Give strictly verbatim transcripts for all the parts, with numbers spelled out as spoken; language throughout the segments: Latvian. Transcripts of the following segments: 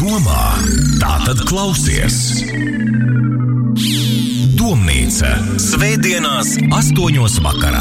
domā, tātad klausies. Domnīca svētdienās astoņos vakarā.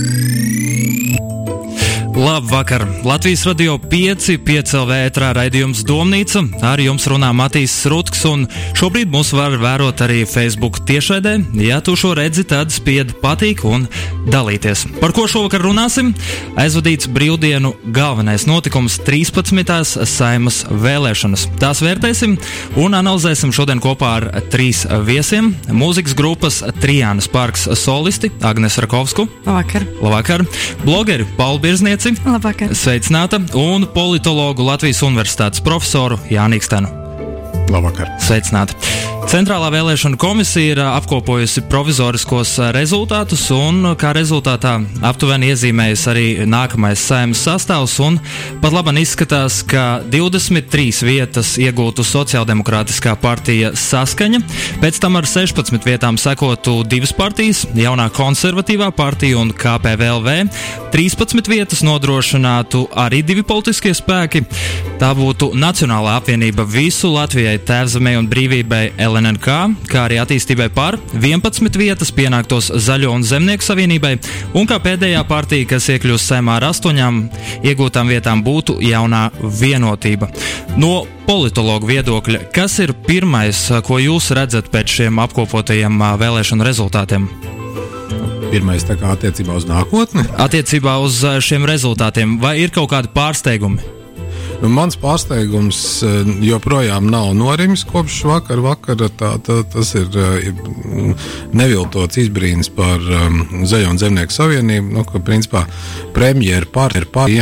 Labvakar! Latvijas radio pieci, pieci L V ētrā raidījums Domnīca. Ar jums runā Matīs Rutks, un šobrīd mūs var vērot arī Facebook tiešraidē. Ja tu šo redzi, tad spied patīk un dalīties. Par ko šovakar runāsim? Aizvadīts brīvdienu galvenais notikums trīspadsmitās Saeimas vēlēšanas. Tās vērtēsim un analizēsim šodien kopā ar trīs viesiem. Mūzikas grupas Trijānas parks solisti Agnes Rakovsku. Labvakar! Labvakar! Blogeri Paula Birznieci. Labvakar. Sveicināta, un politologu Latvijas Universitātes profesoru Jāni Ikstenu. Labvakar. Sveicināta. Centrālā vēlēšana komisija ir apkopojusi provizoriskos rezultātus, un kā rezultātā aptuveni iezīmējas arī nākamais Saeimas sastāvs, un pat labam izskatās, ka divdesmit trīs vietas iegūtu Sociāldemokrātiskā partija Saskaņa, pēc tam ar sešpadsmit vietām sekotu divas partijas, jaunā konservatīvā partija un K P V L V, trīspadsmit vietas nodrošinātu arī divi politiskie spēki. Tā būtu Nacionālā apvienība visu Latvijai, Tēvzemei un brīvībai L N N K, kā arī attīstībai par vienpadsmit vietas pienāktos Zaļo un Zemnieku savienībai, un kā pēdējā partija, kas iekļūst Saeimā ar astoņām iegūtām vietām, būtu jaunā Vienotība. No politologu viedokļa, kas ir pirmais, ko jūs redzat pēc šiem apkopotajiem vēlēšanu rezultātiem? Pirmais tā kā attiecībā uz nākotni? Attiecībā uz šiem rezultātiem, vai ir kaut kādi pārsteigumi? Nu, mans pārsteigums joprojām nav norimis kopš vakar vakara. Tā, tā, tas ir, ir neviltots izbrīns par um, Zaļo un Zemnieku savienību, nu, ka principā premjera partija par,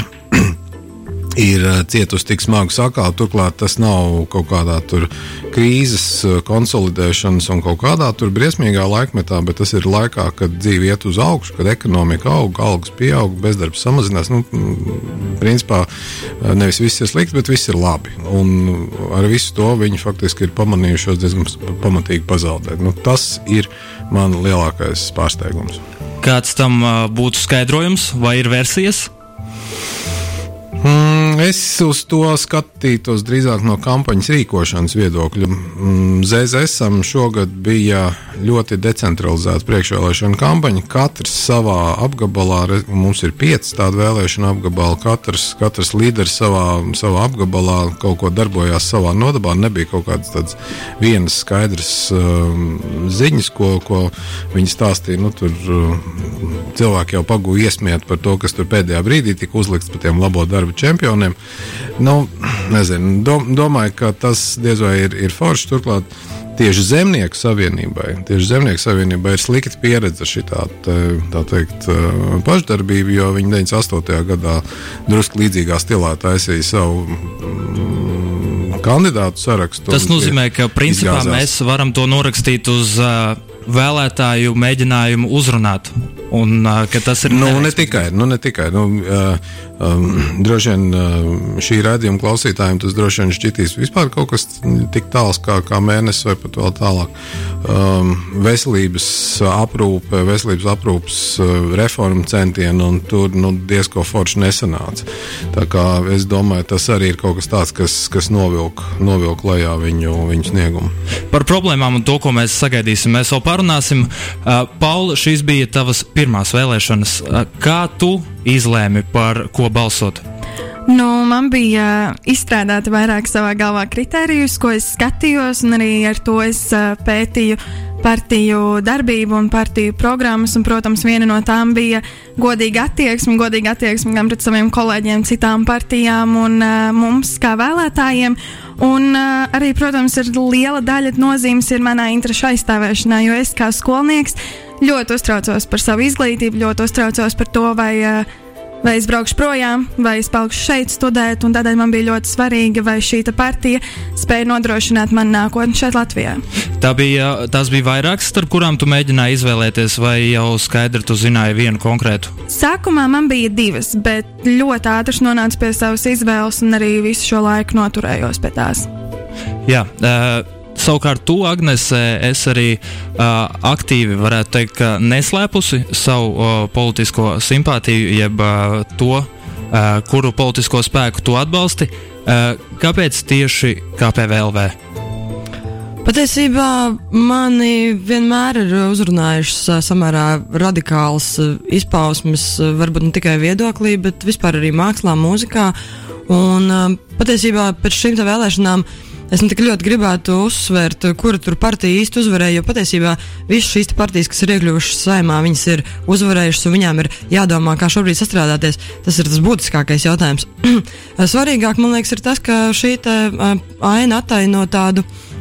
ir cietusi tik smagu sakālu, turklāt tas nav kaut kādā tur krīzes konsolidēšanas un kaut kādā tur briesmīgā laikmetā, bet tas ir laikā, kad dzīve iet uz augšu, kad ekonomika aug, algas pieaug, bezdarbs samazinās. Nu, principā nevis viss ir slikts, bet viss ir labi. Un ar visu to viņi faktiski ir pamanījušos diezgan pamatīgi pazaudēt. Nu, tas ir man lielākais pārsteigums. Kāds tam būtu skaidrojums vai ir versijas? Mm, es uz to skatītos drīzāk no kampaņas rīkošanas viedokļa. Mm, Z Z S-am šogad bija ļoti decentralizēta priekšvēlēšana kampaņa. Katrs savā apgabalā, mums ir pieci tādi vēlēšana apgabali, katrs, katrs līderis savā, savā apgabalā kaut ko darbojās savā nodabā. Nebija kaut kādas tādas vienas skaidras um, ziņas, ko, ko viņi stāstīja. Nu, tur uh, cilvēki jau pagūja iesmiet par to, kas tur pēdējā brīdī tika uzlikts par tiem labo darbu čempioniem. Nu, nezinu, dom, domāju, ka tas diez vai ir, ir forši. Turklāt tieši Zemnieku savienībai, tieši Zemnieku savienībai ir slikta pieredze šitā, tā teikt, pašdarbība, jo viņi deviņdesmit astotajā gadā drusku līdzīgā stilā taisīja savu mm, kandidātu sarakstu. Tas nozīmē, ka principā izgāzās. Mēs varam to norakstīt uz uh, vēlētāju mēģinājumu uzrunāt. Un, uh, ka tas ir nu, ne tikai, nu, ne tikai. Nu, uh, um, droši vien uh, šī raidījuma klausītājiem tas droši vien šķitīs vispār kaut kas tik tāls kā, kā mēnesis vai pat vēl tālāk. Um, veselības aprūpe, veselības aprūpes uh, reforma centieni, un tur nu, diezko forši nesanāca. Tā kā es domāju, tas arī ir kaut kas tāds, kas, kas novilk, novilk lejā viņu, viņu sniegumu. Par problēmām un to, ko mēs sagaidīsim, mēs vēl parunāsim. Uh, Paula, šīs bija tavas pirmās vēlēšanas. Kā tu izlēmi, par ko balsot? Nu, man bija izstrādāti vairāk savā galvā kritērijus, ko es skatījos, un arī ar to es pētīju partiju darbību un partiju programmas, un, protams, viena no tām bija godīga attieksme, godīga attieksme gan pret saviem kolēģiem, citām partijām un uh, mums kā vēlētājiem. Un uh, arī, protams, ir liela daļa nozīmes ir manā interešu aizstāvēšanā, jo es kā skolnieks ļoti uztraucos par savu izglītību, ļoti uztraucos par to, vai uh, vai es braukšu projām, vai es palikšu šeit studēt, un tādēļ man bija ļoti svarīgi, vai šī partija spēja nodrošināt man nākotni šeit Latvijā. Tā bija, tās bija vairākas, starp kurām tu mēģināji izvēlēties, vai jau skaidri tu zināji vienu konkrētu? Sākumā man bija divas, bet ļoti ātri nonācu pie savas izvēles un arī visu šo laiku noturējos pie tās. Jā, uh, savukārt tu, Agnese, es arī uh, aktīvi varētu teikt, ka neslēpusi savu uh, politisko simpātiju, jeb uh, to, kuru politisko spēku tu atbalsti. Kāpēc tieši K P V L V? Patiesībā mani vienmēr ir uzrunājušas samērā radikāls izpausmes, varbūt ne tikai viedoklī, bet vispār arī mākslā, mūzikā. Un patiesībā pēc šīm tā vēlēšanām es ne tik ļoti gribētu uzsvērt, kura tur partija īsti uzvarēja, jo patiesībā visas šīs partijas, kas ir iekļuvušas Saeimā, viņas ir uzvarējušas un viņām ir jādomā, kā šobrīd sastrādāties. Tas ir tas būtiskākais jautājums. Svarīgāk, man liekas, ir tas, ka šī te aina attaino tādu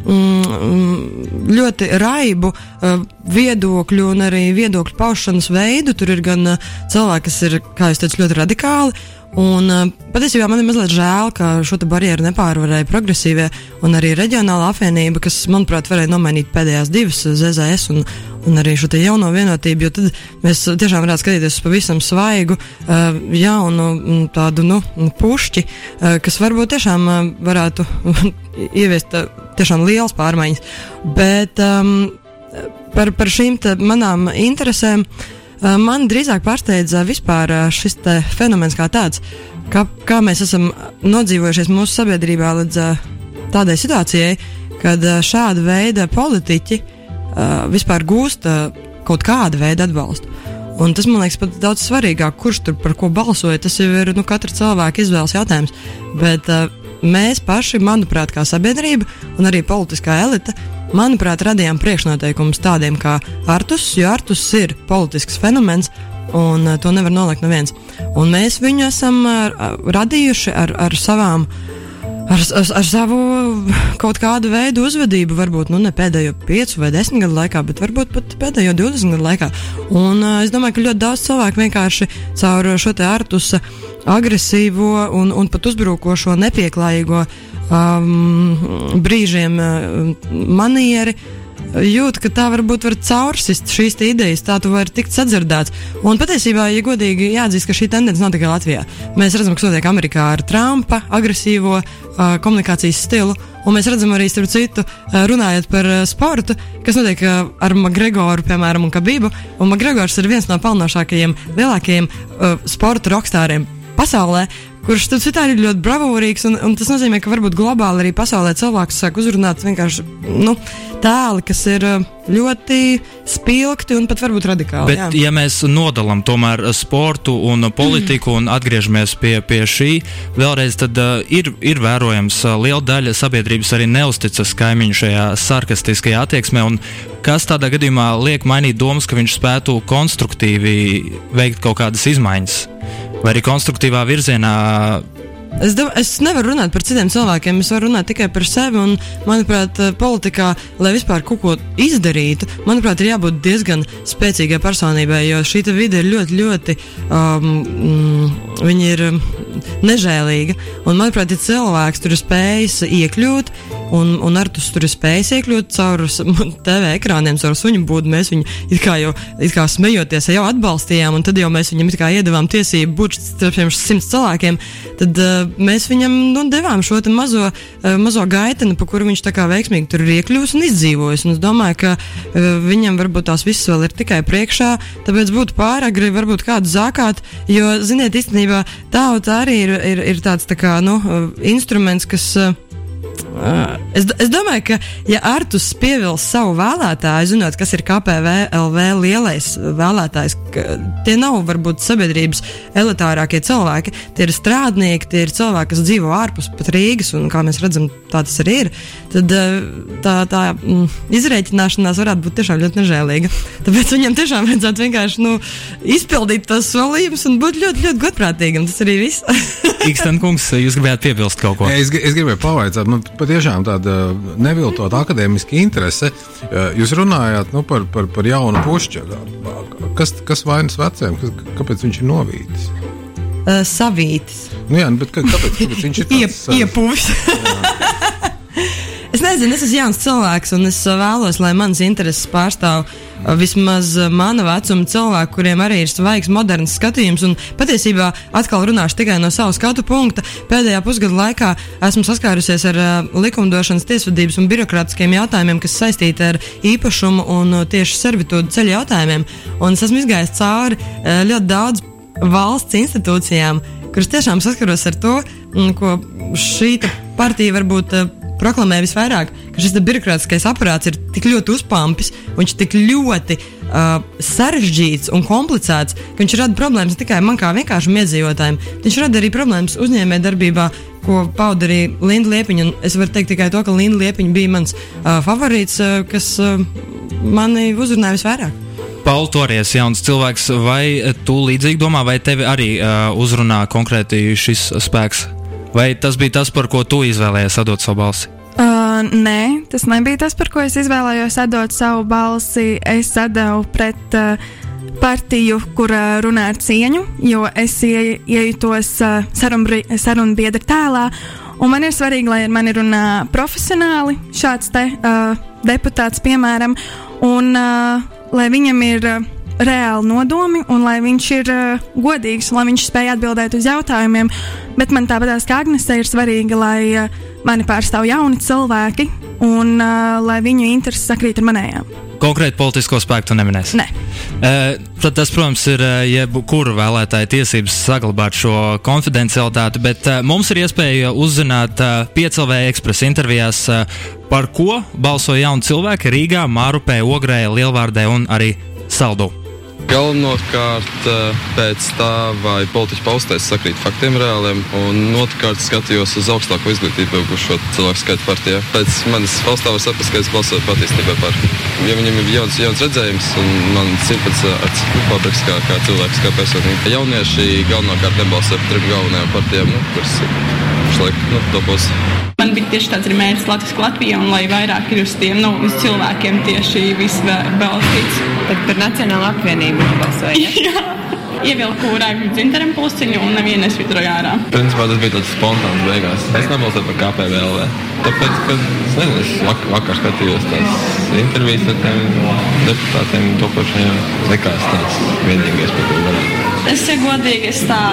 mm, ļoti raibu viedokļu un arī viedokļu paušanas veidu. Tur ir gan cilvēki, kas ir, kā jūs teicu, ļoti radikāli. Un patiesībā man ir mazliet žēl, ka šo te barjeru nepārvarēja progresīvie un arī reģionāla apvienība, kas, manuprāt, varēja nomainīt pēdējās divas Z Z S un, un arī šo te jauno vienotību, jo tad mēs tiešām varētu skatīties uz pavisam svaigu, jaunu tādu, nu, pušķi, kas varbūt tiešām varētu ieviest tiešām lielas pārmaiņas. Bet um, par, par šīm te manām interesēm man drīzāk pārsteidza vispār šis te fenomens kā tāds, kā, kā mēs esam nodzīvojušies mūsu sabiedrībā līdz tādai situācijai, kad šāda veida politiķi vispār gūst kaut kāda veida atbalstu. Un tas, man liekas, pat daudz svarīgāk, kurš tur par ko balsoja, tas jau ir, nu, katra cilvēka izvēles jautājums. Bet mēs paši, manuprāt, kā sabiedrība un arī politiskā elita, manuprāt, radījām priekšnoteikumus tādiem kā Artus, jo Artus ir politisks fenomens, un to nevar nolikt neviens. Un mēs viņu esam radījuši ar, ar savām, ar, ar, ar savu kaut kādu veidu uzvedību, varbūt, nu, ne pēdējo piecu vai desmit gadu laikā, bet varbūt pat pēdējo divdesmit gadu laikā. Un es domāju, ka ļoti daudz cilvēku vienkārši caur šo te Artusa agresīvo un, un pat uzbrukošo nepieklājīgo um, brīžiem uh, manieri jūt, ka tā varbūt var caursist šīs te idejas, tā tu vari tikt sadzirdēts. Un patiesībā, ja godīgi jāatzīst, ka šī tendence nav tikai Latvijā. Mēs redzam, kas notiek Amerikā ar Trumpa agresīvo uh, komunikācijas stilu, un mēs redzam arī, starp citu, uh, runājot par uh, sportu, kas notiek uh, ar Makgregoru, piemēram, un Kabibu, un Makgregors ir viens no pelnošākajiem, lielākajiem uh, sporta rokstāriem pasaulē, kurš tad citādi ir ļoti bravūrīgs, un, un tas nozīmē, ka varbūt globāli arī pasaulē cilvēks sāk uzrunāt vienkārši, nu, tēli, kas ir ļoti spilgti un pat varbūt radikāli. Bet, jā. Ja mēs nodalam tomēr sportu un politiku un atgriežamies pie, pie šī, vēlreiz tad uh, ir, ir vērojams uh, liela daļa sabiedrības arī neusticas kaimiņu šajā sarkastiskajā attieksmē, un kas tādā gadījumā liek mainīt domas, ka viņš spētu konstruktīvi veikt kaut kādas izmaiņas? Vai arī konstruktīvā virzienā? Es, do, es nevaru runāt par citiem cilvēkiem, es varu runāt tikai par sevi, un, manuprāt, politikā, lai vispār kaut ko izdarītu, manuprāt, ir jābūt diezgan spēcīgai personībai, jo šī te vide ir ļoti, ļoti, um, mm, viņa ir nežēlīga, un, manuprāt, ja cilvēks tur ir spējis iekļūt, un, un Artus tur ir spējis iekļūt caur T V ekrāniem, caur suņu būdu, mēs viņu it kā jau, it kā smejoties, jau atbalstījām, un tad jau mēs viņam it kā iedavām tiesību būt starp šiem simts cilvēkiem, tad uh, mēs viņam, nu, devām šo te mazo, uh, mazo gaiteni, pa kuru viņš tā kā veiksmīgi tur ir iekļūs un izdzīvojis, un es domāju, ka uh, viņam varbūt tās visas vēl ir tikai priekšā, tāpēc būtu pāragri varbūt kādu zākāt, jo, ziniet, īstenībā tauta arī ir, ir, ir tāds tā kā, nu, uh, instruments, kas uh, Uh, es, es domāju, ka ja Artus pievils savu vēlētāju, zinot, kas ir K P V L V lielais vēlētājs, tie nav varbūt sabiedrības elitārākie cilvēki, tie ir strādnieki, tie ir cilvēki, kas dzīvo ārpus pat Rīgas, un kā mēs redzam, tā tas arī ir, tad tā, tā mm, izrēķināšanās varētu būt tiešām ļoti nežēlīga. Tāpēc viņam tiešām vajadzētu vienkārši, nu, izpildīt tos solījumus un būt ļoti, ļoti godprātīgam. Tas arī viss. Iksten kungs, jūs gribētu piebilst kaut ko? Es, es gribēju pavaicāt, man patiešām tāda neviltot akadēmiska interese. Jūs runājāt, nu, par, par, par jaunu pušķi. Kas, kas vainas veciem? Kas, kāpēc viņš ir novītis? Uh, savītis. Nu jā, bet kāpēc, kāpēc viņš ir tāds? Iepuvis. Es nezinu, es esmu jauns cilvēks, un es vēlos, lai manas intereses pārstāv vismaz mana vecuma cilvēku, kuriem arī ir svaigs, moderns skatījums, un patiesībā atkal runāšu tikai no savu skatu punkta. Pēdējā pusgada laikā esmu saskārusies ar uh, likumdošanas, tiesvedības un birokrātiskiem jautājumiem, kas saistīti ar īpašumu un uh, tieši servitūdu ceļu jautājumiem, un es esmu izgājis cauri uh, ļoti daudz valsts institūcijām, kuras tiešām saskaros ar to, ko šī partija varbūt proklamē visvairāk, ka šis birokrātiskais aparāts ir tik ļoti uzpampis, viņš ir tik ļoti uh, sarežģīts un komplicēts, ka viņš rada problēmas tikai man kā vienkāršam iedzīvotājiem. Viņš rada arī problēmas uzņēmē darbībā, ko pauda arī Linda Liepiņa, un es varu teikt tikai to, ka Linda Liepiņa bija mans uh, favorīts, uh, kas uh, mani uzrunāja visvairāk. Paul, tu arī esi jauns cilvēks, vai tu līdzīgi domā, vai tevi arī uh, uzrunā konkrēti šis spēks? Vai tas bija tas, par ko tu izvēlējies atdot savu balsi? Uh, nē, tas nebija tas, par ko es izvēlējos atdot savu balsi. Es atdevu pret uh, partiju, kur uh, runā ar cieņu, jo es ie, iejutos uh, sarunbiedra tēlā, un man ir svarīgi, lai ar mani runā profesionāli šāds te uh, deputāts, piemēram, un uh, lai viņam ir uh, reāli nodomi, un lai viņš ir uh, godīgs, lai viņš spēj atbildēt uz jautājumiem, bet man tāpatās kā Agnesei ir svarīgi, lai uh, mani pārstāv jauni cilvēki, un uh, lai viņu intereses sakrīt ar manējām. Konkrēti politisko spēku tu neminēsi? Nē. Uh, tad tas, protams, ir uh, jebkura vēlētāja tiesības saglabāt šo konfidencialitāti, bet uh, mums ir iespēja uzzināt uh, pieci L V Express intervijās, uh, par ko balso jauni cilvēki Rīgā, Mārupē, Ogrē, Lielvārdē un arī Saldū. Galvenokārt pēc tā, vai politiķi paustais sakrīt faktiem reāliem, un otrkārt skatījos uz augstāko izglītību šo cilvēku skaitu partijā. Pēc manis paustā var saprast, ka es balsoju patiesībā par. Ja viņam ir jauns, jauns redzējums, un man simpats ar fabriks kā, kā cilvēks, kā personīgi. Jaunieši galvenokārt nebalsoja par trim galvenajām partijām, nu, kuras šlaik, nu, topos. Man bija tieši tāds arī mērķis Latvijas Latvijā, un lai vairāk ir uz tiem, nu, uz cilvēkiem tieši viss balstīts. Tad par Nacionālo apvienību balsoja, ja? Jā. Ievilku rāgļu dzintaram pusiņu un nevienu nesvitroju ārā. Principā tas bija tāds spontāns beigās. Es nebalsoju par K P V L V. Tāpēc, ka es nezinu, es vak- vakar skatījos tās intervijas ar tiem deputātiem topošajiem. Likās tāds vienīgais, par ko varētu. Es, ja godīgi, es tā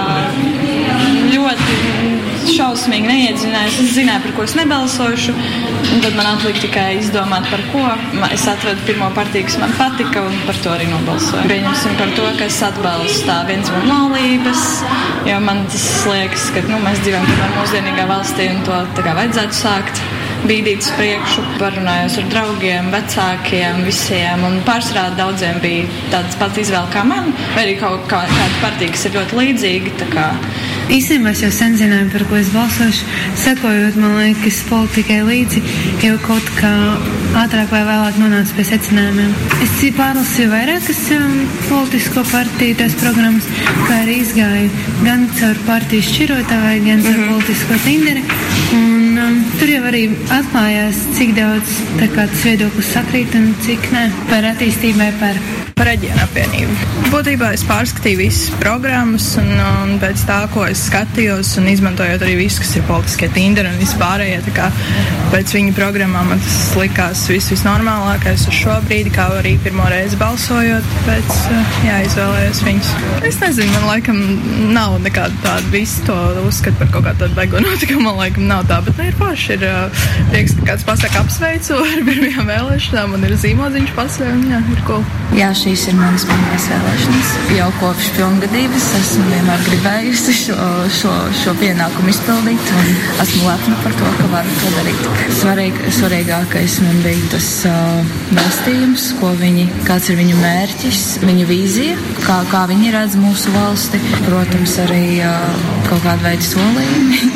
ļoti šausmīgi neiedzinājos. Es zināju, par ko es nebalsošu, un tad man atlika tikai izdomāt, par ko. Es atvedu pirmo partiju, kas man patika, un par to arī nobalsoju. Pieņemsim par to, ka es atbalstu tā vienzimuma laulības, jo man tas liekas, ka nu, mēs dzīvojam tādā mūsdienīgā valstī, un to tā kā vajadzētu sākt bīdīt uz priekšu. Parunājos ar draugiem, vecākiem, visiem, un pārsvarā daudziem bija tāds pats izvēle kā man, vai arī kaut kā, kāda partija, kas ir ļoti līdzīga, tā kā. Īstenībā es jau sen zināju, par ko es balsošu, sekojot, man liekas, politikai līdzi, jau kaut kā ātrāk vai vēlāk nonāca pie secinājumiem. Es pārlasīju vairākas um, politisko partiju tās programmas, kā arī izgāju gan caur partiju šķirotāju, gan caur mm-hmm. politisko tinderi, un um, tur jau arī atklājās, cik daudz tā kā tas viedoklis sakrīt un cik ne par attīstībai par. Par reģionu apvienību. Būtībā es pārskatīju visas programmas, un, un pēc tā, ko es skatījos, un izmantojot arī visu, kas ir politiskie tinderi un vispārējie, tā kā pēc viņu programmām man tas likās viss visnormālākais uz šo brīdi, kā arī pirmo reizi balsojot, pēc, jā, izvēlējos viņus. Es nezinu, man laikam nav nekāda tāda visu to uzskatu par kaut kādu tādu baigo notikumu, man laikam nav tā, bet ne ir paši, ir prieks, ka kāds pasaka apsveicu ar pirmajām vēlēšanām, un ir zīmodziņš pasaka, un jā, ir cool. Jā, šīs ir manas pirmās vēlēšanas. Jau kopš pilngadības esmu vienmēr gribējusi šo, šo, šo pienākumu izpildīt, un esmu lepna par to, ka varu to darīt. Svarīg, svarīgākais man bija tas uh, vēstījums, ko viņi, kāds ir viņu mērķis, viņu vīzija, kā, kā viņi redz mūsu valsti. Protams, arī uh, kaut kāda veida solījumi,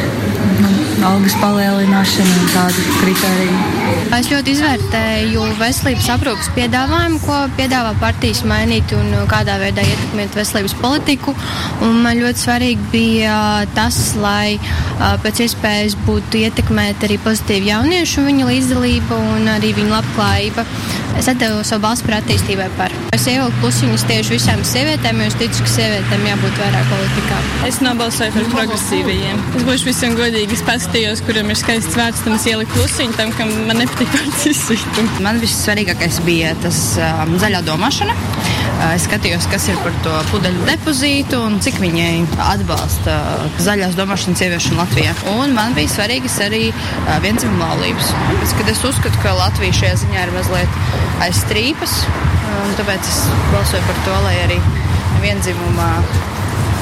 algas palielināšana un tādu kritēriju. Es ļoti izvērtēju veselības aprūpas piedāvājumu, ko piedāvā partijas mainīt un kādā veidā ietekmēt veselības politiku. Un man ļoti svarīgi bija tas, lai pēc iespējas būtu ietekmēt arī pozitīvi jauniešu viņu līdzdalība un arī viņu labklājība. Es atdevu savu balsi par attīstībai par. Es ievilku plusiņus tieši visām sievietēm, jo es ticu, ka sievietēm jābūt vairāk politikā. Es nobalsoju par progresīvajiem. Es būšu visiem godīgi, es paskatījos, kuram ir skaists vārds, tam es ieliku plusiņu, tam, kam man nepatīk vārds izsvitu. Man vissvarīgākais bija tas um, zaļā domāšana. Uh, es skatījos, kas ir par to pudeļu depozītu un cik viņai atbalsta zaļās domāšanas ieviešanu Latvijā. Un man bija svarīgas arī uh, vienzimuma laulības. Pēc, kad es uzskatu, ka Latvija šajā ziņā ir mazliet aiz strīpas, un tāpēc es balsoju par to, lai arī vienzimumā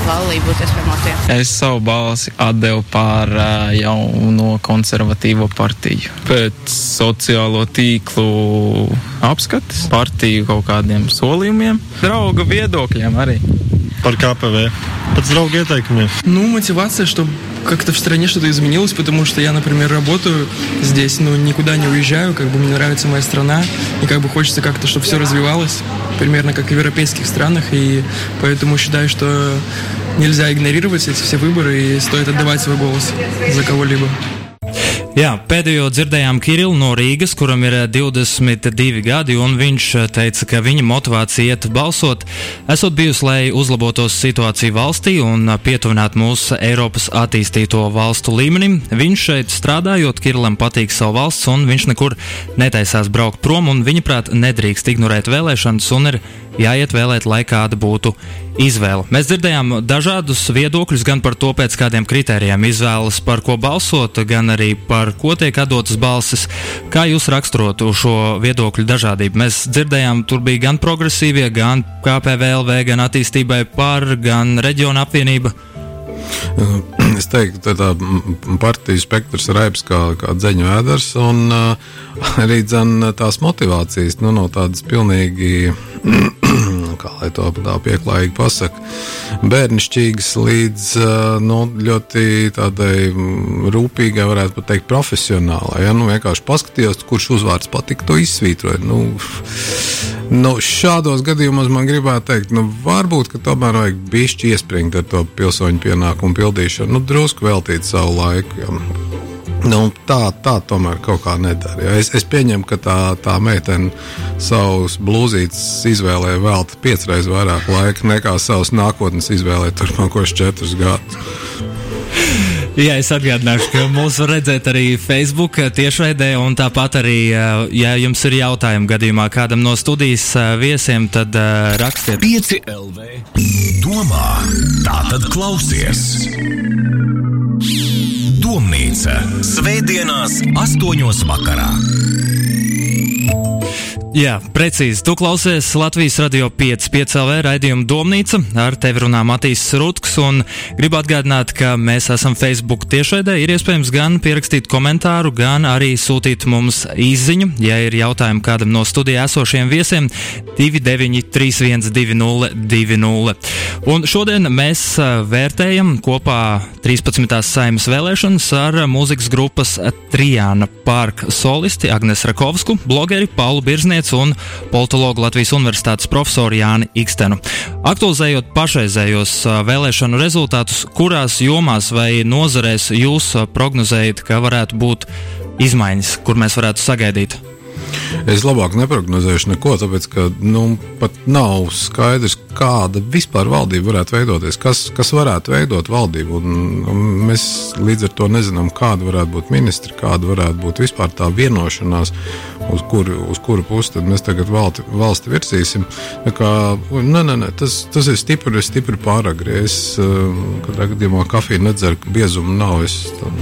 laulību būt iespējama Latvijā. Es savu balsi atdevu pār uh, jauno konservatīvo partiju. Pēc sociālo tīklu apskates, partiju kaut kādiem solījumiem, drauga viedokļiem arī. Par ка пэ вэ. Под draugu ieteikumiem. Ну, мотивация, чтобы как-то в стране что-то изменилось, потому что я, например, работаю здесь, но никуда не уезжаю, как бы мне нравится моя страна, и как бы хочется как-то, чтобы все развивалось, примерно как и в европейских странах, и поэтому считаю, что нельзя игнорировать эти все выборы, и стоит отдавать свой голос за кого-либо. Jā, pēdējo dzirdējām Kirillu no Rīgas, kuram ir divdesmit divi gadi, un viņš teica, ka viņa motivācija iet balsot esot bijusi, lai uzlabotos situācija valstī un pietuvinātu mūsu Eiropas attīstīto valstu līmenim. Viņš šeit strādājot, Kirillam patīk savu valsts, un viņš nekur netaisās braukt prom, un viņa prāt nedrīkst ignorēt vēlēšanas, un ir jāiet vēlēt, lai kāda būtu izvēle. Mēs dzirdējām dažādus viedokļus gan par to, pēc kādiem kritērijiem izvēlas, par ko balsot, gan arī par ko tiek atdotas balsis. Kā jūs raksturotu šo viedokļu dažādību? Mēs dzirdējām, tur bija gan progresīvie, gan ка пэ вэ эл вэ, gan attīstībai par, gan reģiona apvienība. Es teiktu, ka tā partiju spektrs ir raips kā, kā dzeņu ēders, un uh, arī dzen tās motivācijas, nu, no tādas pilnīgi, kā lai to tā pieklājīgi pasaka, bērnišķīgas līdz uh, nu, ļoti tādai rūpīgai, varētu pat teikt, profesionālai. Ja? Nu, vienkārši paskatījos, kurš uzvārds patika, to izsvītroja. Nu, Nu, šādos gadījumos man gribētu teikt, nu, varbūt, ka tomēr vajag bišķi iespringt ar to pilsoņu pienākumu pildīšanu, nu, drusku veltīt savu laiku. Ja. Nu, tā, tā tomēr kaut kā nedara. Ja. Es, es pieņemu, ka tā, tā meitene savus blūzītes izvēlē velta piecreiz vairāk laika nekā savus nākotnes izvēlē turpmākos četrus gadus. Jā, es atgādināšu, ka mūs var redzēt arī Facebook tiešraidē, un tāpat arī, ja jums ir jautājumi gadījumā kādam no studijas viesiem, tad uh, rakstiet. pieci el vē domā, tātad klausies. Domnīca svētdienās astoņos vakarā. Jā, precīzi. Tu klausies Latvijas radio pieci pieci el vē raidījumu Domnīca. Ar tevi runā Matīs Rutks, un gribu atgādināt, ka mēs esam Facebook tiešraidē. Ir iespējams gan pierakstīt komentāru, gan arī sūtīt mums īsziņu, ja ir jautājumi kādam no studijā esošiem viesiem divi deviņi trīs viens divi nulle divi nulle. Un šodien mēs vērtējam kopā trīspadsmitās Saeimas vēlēšanas ar mūzikas grupas Trijāna Park solisti Agnes Rakovsku, blogeri Paulu Birznieci un politologu Latvijas Universitātes profesoru Jāni Ikstenu. Aktualizējot pašreizējos vēlēšanu rezultātus, kurās jomās vai nozarēs jūs prognozējat, ka varētu būt izmaiņas, kur mēs varētu sagaidīt? Es labāk neprognozēšu neko, tāpēc, ka nu, pat nav skaidrs, kāda vispār valdība varētu veidoties, kas, kas varētu veidot valdību. Un, un mēs līdz ar to nezinām, kāda varētu būt ministri, kāda varētu būt vispār tā vienošanās, uz kuru, uz kuru pusi tad mēs tagad valti, valsti virsīsim. Kā, ne, ne, ne, tas, tas ir stipri, stipri pāragri. Es, katrā gadījumā kafiju nedzeru, biezumu nav. Es,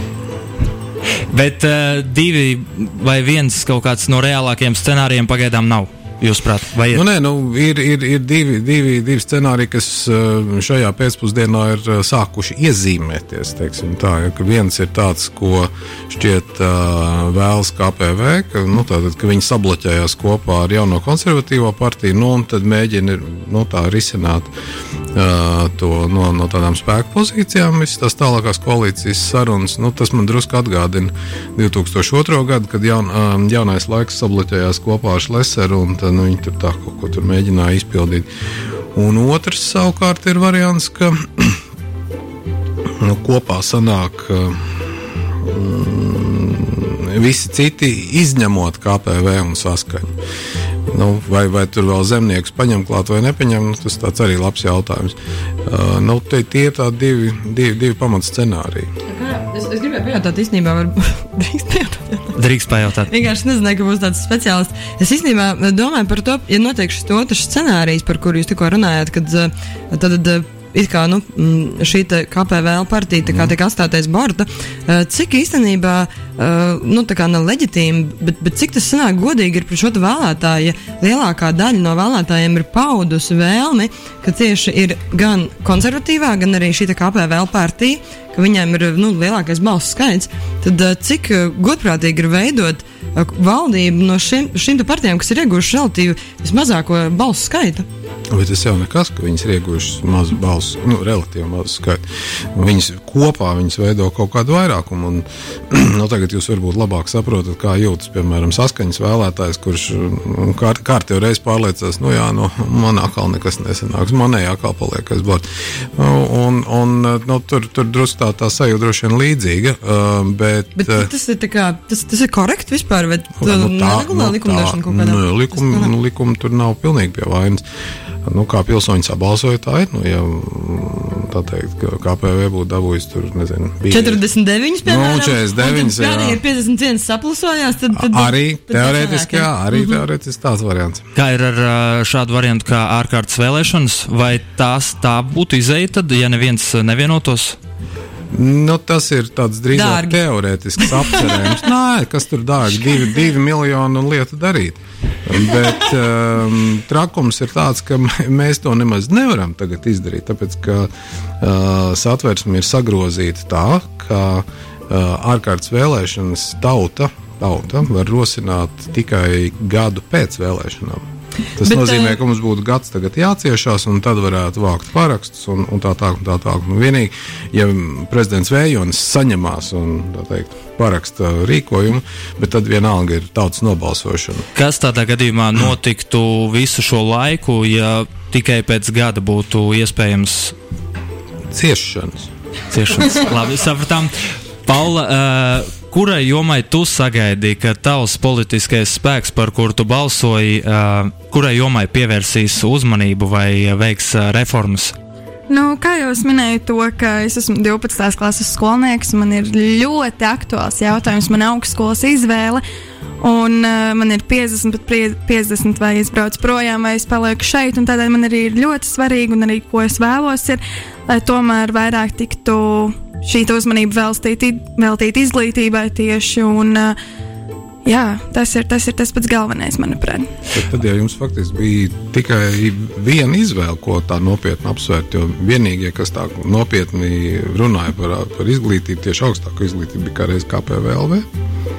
Bet uh, divi vai viens kaut kāds no reālākiem scenārijiem pagaidām nav, jūsuprāt, vai ir? Nu, nē, nu, ir, ir, ir divi, divi, divi scenāriji, kas šajā pēcpusdienā ir sākuši iezīmēties, teiksim tā, ja, ka viens ir tāds, ko šķiet uh, vēlas ка пэ вэ, ka, nu, tātad, ka viņi sabloķējās kopā ar jauno konservatīvo partiju, nu, un tad mēģina, nu, tā risināt uh, to no, no tādām spēku pozīcijām, visas tās tālākās koalīcijas sarunas. Nu, tas man drusku atgādina divi tūkstoši otro gadu, kad jaun, uh, jaunais laiks sabloķējās kopā ar Šleseru, un tad nu, viņi tur tā kaut ko tur mēģināja izpildīt. Un otrs savukārt ir variants, ka nu, kopā sanāk mm, visi citi izņemot ка пэ вэ un Saskaņu. Nu, vai, vai tur vēl zemniekus paņem klāt vai nepaņem, nu, tas tāds arī labs jautājums. Uh, nu, te, tie ir tādi divi, divi, divi pamat scenāriji. Es, es gribēju pajautāt, īstenībā, varbūt drīkst pajautāt. Drīkst pajautāt. Vienkārši nezināju, ka būs tāds speciālists. Es īstenībā domāju par to, ja notiek šis otrs scenārijs, par kuru jūs tikko runājāt, kad tad it kā nu, šī K P V L partija tā kā tiek atstātais borta, cik īstenībā, nu tā kā nav leģitīmi, bet, bet cik tas sanāk godīgi ir par šo vēlētāju, ja lielākā daļa no vēlētājiem ir paudusi vēlmi, ka tieši ir gan konservatīvā, gan arī šī K P V L partija, ka viņiem ir nu, lielākais balsu skaits, tad cik godprātīgi ir veidot valdību no šiem, šīm partijām, kas ir ieguvuši relatīvi vismazāko balsu skaitu? Bet tas jau nekas, ka viņas ir ieguvušas mazu balsu, nu, relatīvi mazu skaitu. Viņas kopā viņas veido kaut kādu vairākumu, un nu, tagad jūs varbūt labāk saprotat, kā jūtas, piemēram, Saskaņas vēlētājs, kurš kārt, kārtējo reiz pārliecās, nu jā, nu, man atkal nekas nesanāks, manēji atkal paliek aiz borta. Un, un nu, tur, tur drusku tā, tā sajūta droši vien līdzīga, bet... Bet tas ir tā kā, tas, tas ir korekti vispār, bet nu, tā, nu, likumdošana kaut kādā? Nu, likuma, nu, likuma tur nav pilnīgi pie vainas. Nu, kā pilsoņi sabalsoja, tā ir, nu, ja tā teikt, ka K P V būtu dabūjis tur, nezinu, bija... četrdesmit deviņi, piemēram, nu, četrdesmit deviņi, un tad ir piecdesmit viens saplusojās, tad... tad arī tad teorētiski, jā, arī mm-hmm. teorētiski tāds variants. Kā ir ar šādu variantu kā ārkārtas vēlēšanas, vai tās tā būtu izēja tad, ja neviens nevienotos? Nu, tas ir tāds drīzāk dārgi. Teorētisks apcerējums. Nē, kas tur dārgi, divi, divi miljoni un lietu darīt. Bet um, trakums ir tāds, ka mēs to nemaz nevaram tagad izdarīt, tāpēc, ka uh, satversme ir sagrozīta tā, ka uh, ārkārtas vēlēšanas tauta, tauta var rosināt tikai gadu pēc vēlēšanām. Tas Bet, nozīmē, ka mums būtu gads tagad jāciešās, un tad varētu vākt parakstus un, un tā tālāk. Tā, tā. Nu, vienīgi, ja prezidents Vējonis saņemās un, tā teikt, paraksta rīkojumu, bet tad vienalga ir tautas nobalsošana. Kas tādā gadījumā notiktu visu šo laiku, ja tikai pēc gada būtu iespējams ciešanas? Ciešanas, labi, sapratām. Paula, uh, kurai jomai tu sagaidi, ka tavs politiskais spēks, par kuru tu balsoji, uh, kurai jomai pievērsīs uzmanību vai veiks uh, reformas? Nu, kā jau es minēju to, ka es esmu divpadsmitās klases skolnieks, man ir ļoti aktuāls jautājums, man augstskolas izvēle, un uh, man ir piecdesmit, piecdesmit vai es braucu projām, vai es palieku šeit, un tādēļ man arī ir ļoti svarīgi, un arī ko es vēlos ir, lai tomēr vairāk tiktu šī uzmanība veltīt, veltīt izglītībai tieši, un uh, jā, tas ir, tas ir tas pats galvenais, manuprāt. Bet tad, ja jums faktiski bija tikai viena izvēle, ko tā nopietni apsvērt, jo vienīgie, kas tā nopietni runāja par, par izglītību, tieši augstāko izglītību, bija kādreiz K P V L V.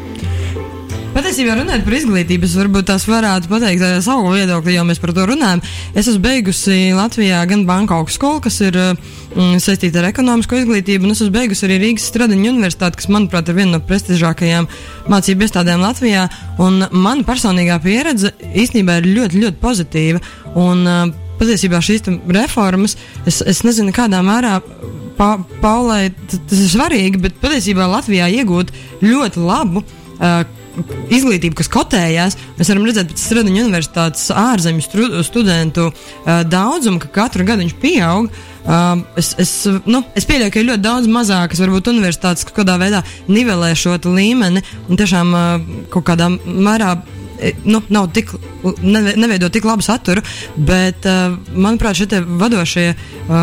Patiesībā runājot par izglītību, es varbūt tās varētu pateikt savu viedokli, jo mēs par to runājam. Es esmu beigusi Latvijā gan banka augstskolu, kas ir mm, saistīta ar ekonomisko izglītību, un es esmu beigusi arī Rīgas Stradiņu universitāti, kas, manuprāt, ir viena no prestižākajām mācību iestādēm Latvijā, un mana personīgā pieredze īstenībā ir ļoti, ļoti pozitīva, un uh, patiesībā šīs reformas, es, es nezinu, kādā mērā pa, Paulai tas ir svarīgi, bet patiesībā Latvijā iegūt ļoti labu uh, izglītību, kas kotējās. Mēs varam redzēt pēc Stradiņu universitātes ārzemju stru, studentu uh, daudzumu, ka katru gadu viņš pieaug. Uh, es, es, nu, es pieļauju, ka ir ļoti daudz mazākas, varbūt universitātes kaut kādā veidā nivelē šo līmeni un tiešām uh, kaut kādā mērā nu, nav tik, neve, neveido tik labu saturu, bet, uh, manuprāt, šie vadošie uh,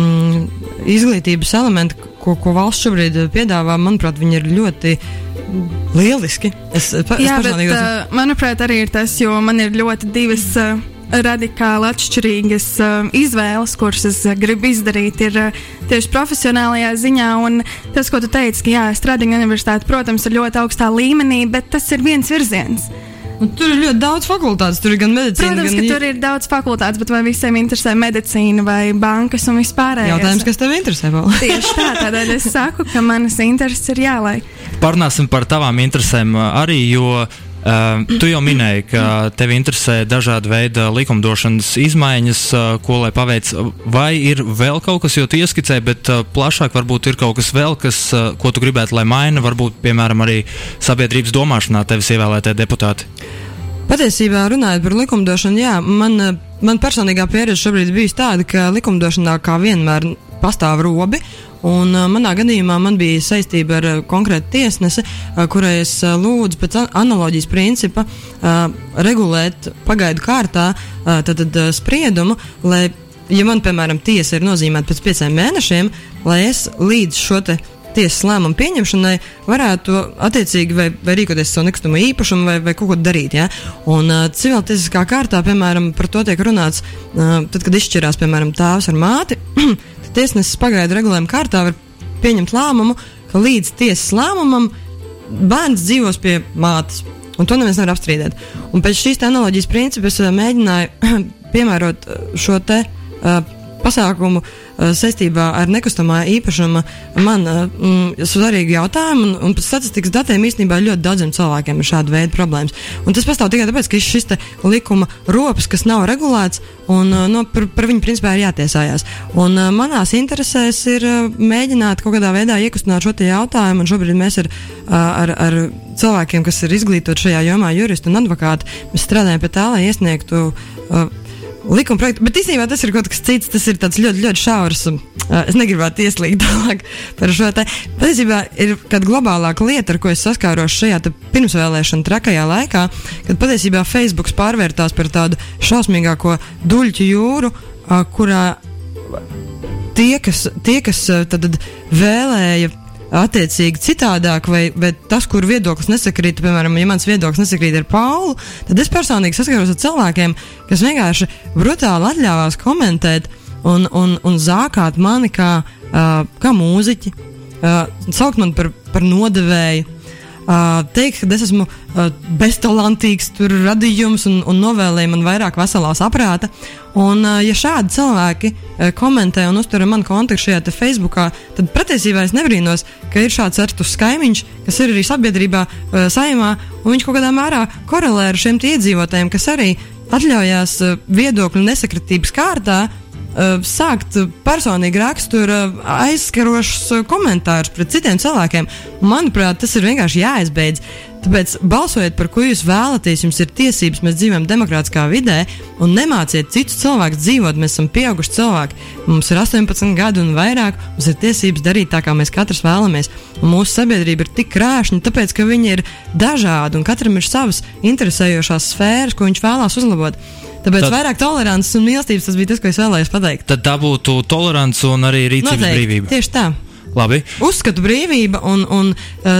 mm, izglītības elementi, ko, ko valsts šobrīd piedāvā, manuprāt, viņi ir ļoti lieliski. Es, es Jā, bet, uh, manuprāt, arī ir tas, jo man ir ļoti divas uh, radikāli atšķirīgas uh, izvēles, kuras es uh, gribu izdarīt, ir uh, tieši profesionālajā ziņā, un tas, ko tu teici, ka jā, Stradiņu universitāte, protams, ir ļoti augstā līmenī, bet tas ir viens virziens. Un tur ir ļoti daudz fakultātes, tur ir gan medicīna, Protams, gan... ka tur ir daudz fakultātes, bet vai visiem interesē medicīna vai bankas un vispārējais? Jautājums, kas tev interesē, Paula? Tieši tā, tādēļ es saku, ka manas intereses ir jālai. Parunāsim par tavām interesēm arī, jo uh, tu jau minēji, ka tevi interesē dažāda veida likumdošanas izmaiņas, uh, ko lai paveic. Vai ir vēl kaut kas, jo tu ieskicēji, bet uh, plašāk varbūt ir kaut kas vēl, kas, uh, ko tu gribētu, lai maina, varbūt, piemēram, arī sabiedrības domāšanā tevis ievēlētie deputāti? Patiesībā runājot par likumdošanu, jā, man, man personīgā pieredze šobrīd bijusi tāda, ka likumdošanā kā vienmēr pastāv robi, un uh, manā gadījumā man bija saistība ar uh, konkrētu tiesnesi, uh, kurai es uh, lūdzu pēc analoģijas principa uh, regulēt pagaidu kārtā uh, tad, tad, uh, spriedumu, lai ja man, piemēram, tiesa ir nozīmēta pēc pieciem mēnešiem, lai es līdz šo te tiesas lēmumu pieņemšanai varētu attiecīgi vai, vai rīkoties savu nekustamo īpašumu vai, vai kaut ko darīt. Ja? Un uh, civiltiesiskā kārtā, piemēram, par to tiek runāts, uh, tad, kad izšķirās, piemēram, tēvs ar māti, tad tiesnesis pagaidu regulējuma kārtā var pieņemt lēmumu, ka līdz tiesas lēmumam bērns dzīvos pie mātes. Un to neviens nevar apstrīdēt. Un pēc šīs te analoģijas principa es uh, mēģināju piemērot šo te uh, pasākumu uh, saistībā ar nekustamā īpašuma man mm, svarīgu jautājumu, un, un pēc statistikas datiem īstenībā ļoti daudziem cilvēkiem ir šāda veida problēmas. Un tas pastāv tikai tāpēc, ka šis te likuma rops, kas nav regulēts, un uh, no, par, par viņu principā ir jātiesājās. Un uh, manās interesēs ir uh, mēģināt kaut kādā veidā iekustināt šo te jautājumu, un šobrīd mēs ar, uh, ar, ar cilvēkiem, kas ir izglītoti šajā jomā, juristi un advokāti, mēs strādājam pie tā, lai iesniegtu uh, likuma projektu, bet īstenībā tas ir kaut kas cits, tas ir tāds ļoti, ļoti šaurs, uh, es negribētu ieslīgt tālāk par šo te. Patiesībā ir kāda globālāka lieta, ar ko es saskāros šajā te pirmsvēlēšana trakajā laikā, kad patiesībā Facebooks pārvērtās par tādu šausmīgāko duļķu jūru, uh, kurā tie, kas, tie, kas uh, tad vēlēja attiecīgi citādāk, vai, vai tas, kur viedoklis nesakrīt, piemēram, ja mans viedoklis nesakrīt ar Paulu, tad es personīgi saskaros ar cilvēkiem, kas vienkārši brutāli atļāvās komentēt un, un, un zākāt mani kā, uh, kā mūziķi, uh, saukt man par, par nodevēju, uh, teikt, ka es esmu uh, beztalantīgs tur radījums un, un novēlēja man vairāk veselā saprāta. Un, uh, ja šādi cilvēki uh, komentē un uztur man kontaktu šajā te Facebookā, tad patiesībā es nebrīnos, ka ir šāds Artus Skaimiņš, kas ir arī sabiedrībā uh, Saeimā, un viņš kaut kādā mērā korelē ar šiem tie iedzīvotājiem, kas arī atļaujās uh, viedokļu nesakritības kārtā uh, sākt personīgi rakstura uh, aizskarošus uh, komentārus pret citiem cilvēkiem. Manuprāt, tas ir vienkārši jāizbeidz. Tāpēc balsojiet par ko jūs vēlaties, jums ir tiesības, mēs dzīvojam demokrātiskā vidē, un nemāciet citus cilvēkus dzīvot, mēs esam pieauguši cilvēki, mums ir astoņpadsmit gadi un vairāk, mums ir tiesības darīt tā, kā mēs katrs vēlamies, un mūsu sabiedrība ir tik krāšņa, tāpēc, ka viņi ir dažādi, un katram ir savas interesējošās sfēras, ko viņš vēlās uzlabot. Tāpēc tad, vairāk tolerants un mīlestības, tas bija tas, ko es vēlējos pateikt. Tad tā būtu tolerants un arī rīcības Noteikti, brīvība. Tieši tā. Labi. Uzskatu brīvība un, un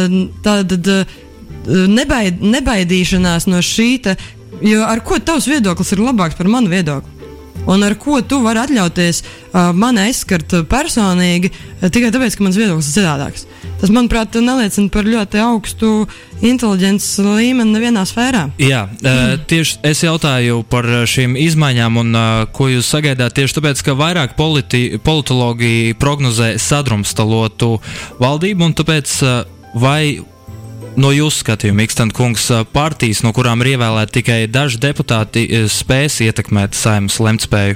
tātad nebaid, nebaidīšanās no šī, te, jo ar ko tavs viedoklis ir labāks par manu viedokli? Un ar ko tu vari atļauties uh, mani aizskart personīgi uh, tikai tāpēc, ka mans viedoklis ir citādāks? Tas, manuprāt, neliecina par ļoti augstu inteliģences līmeni nevienā sfērā. Jā, uh, tieši es jautāju par šīm izmaiņām un uh, ko jūs sagaidāt tieši tāpēc, ka vairāk politi, politologi prognozē sadrumstalotu valdību, un tāpēc uh, vai no jūsu skatījuma, Iksten kungs, partijas, no kurām ir ievēlēti tikai daži deputāti, spēs ietekmēt Saeimas lemtspēju?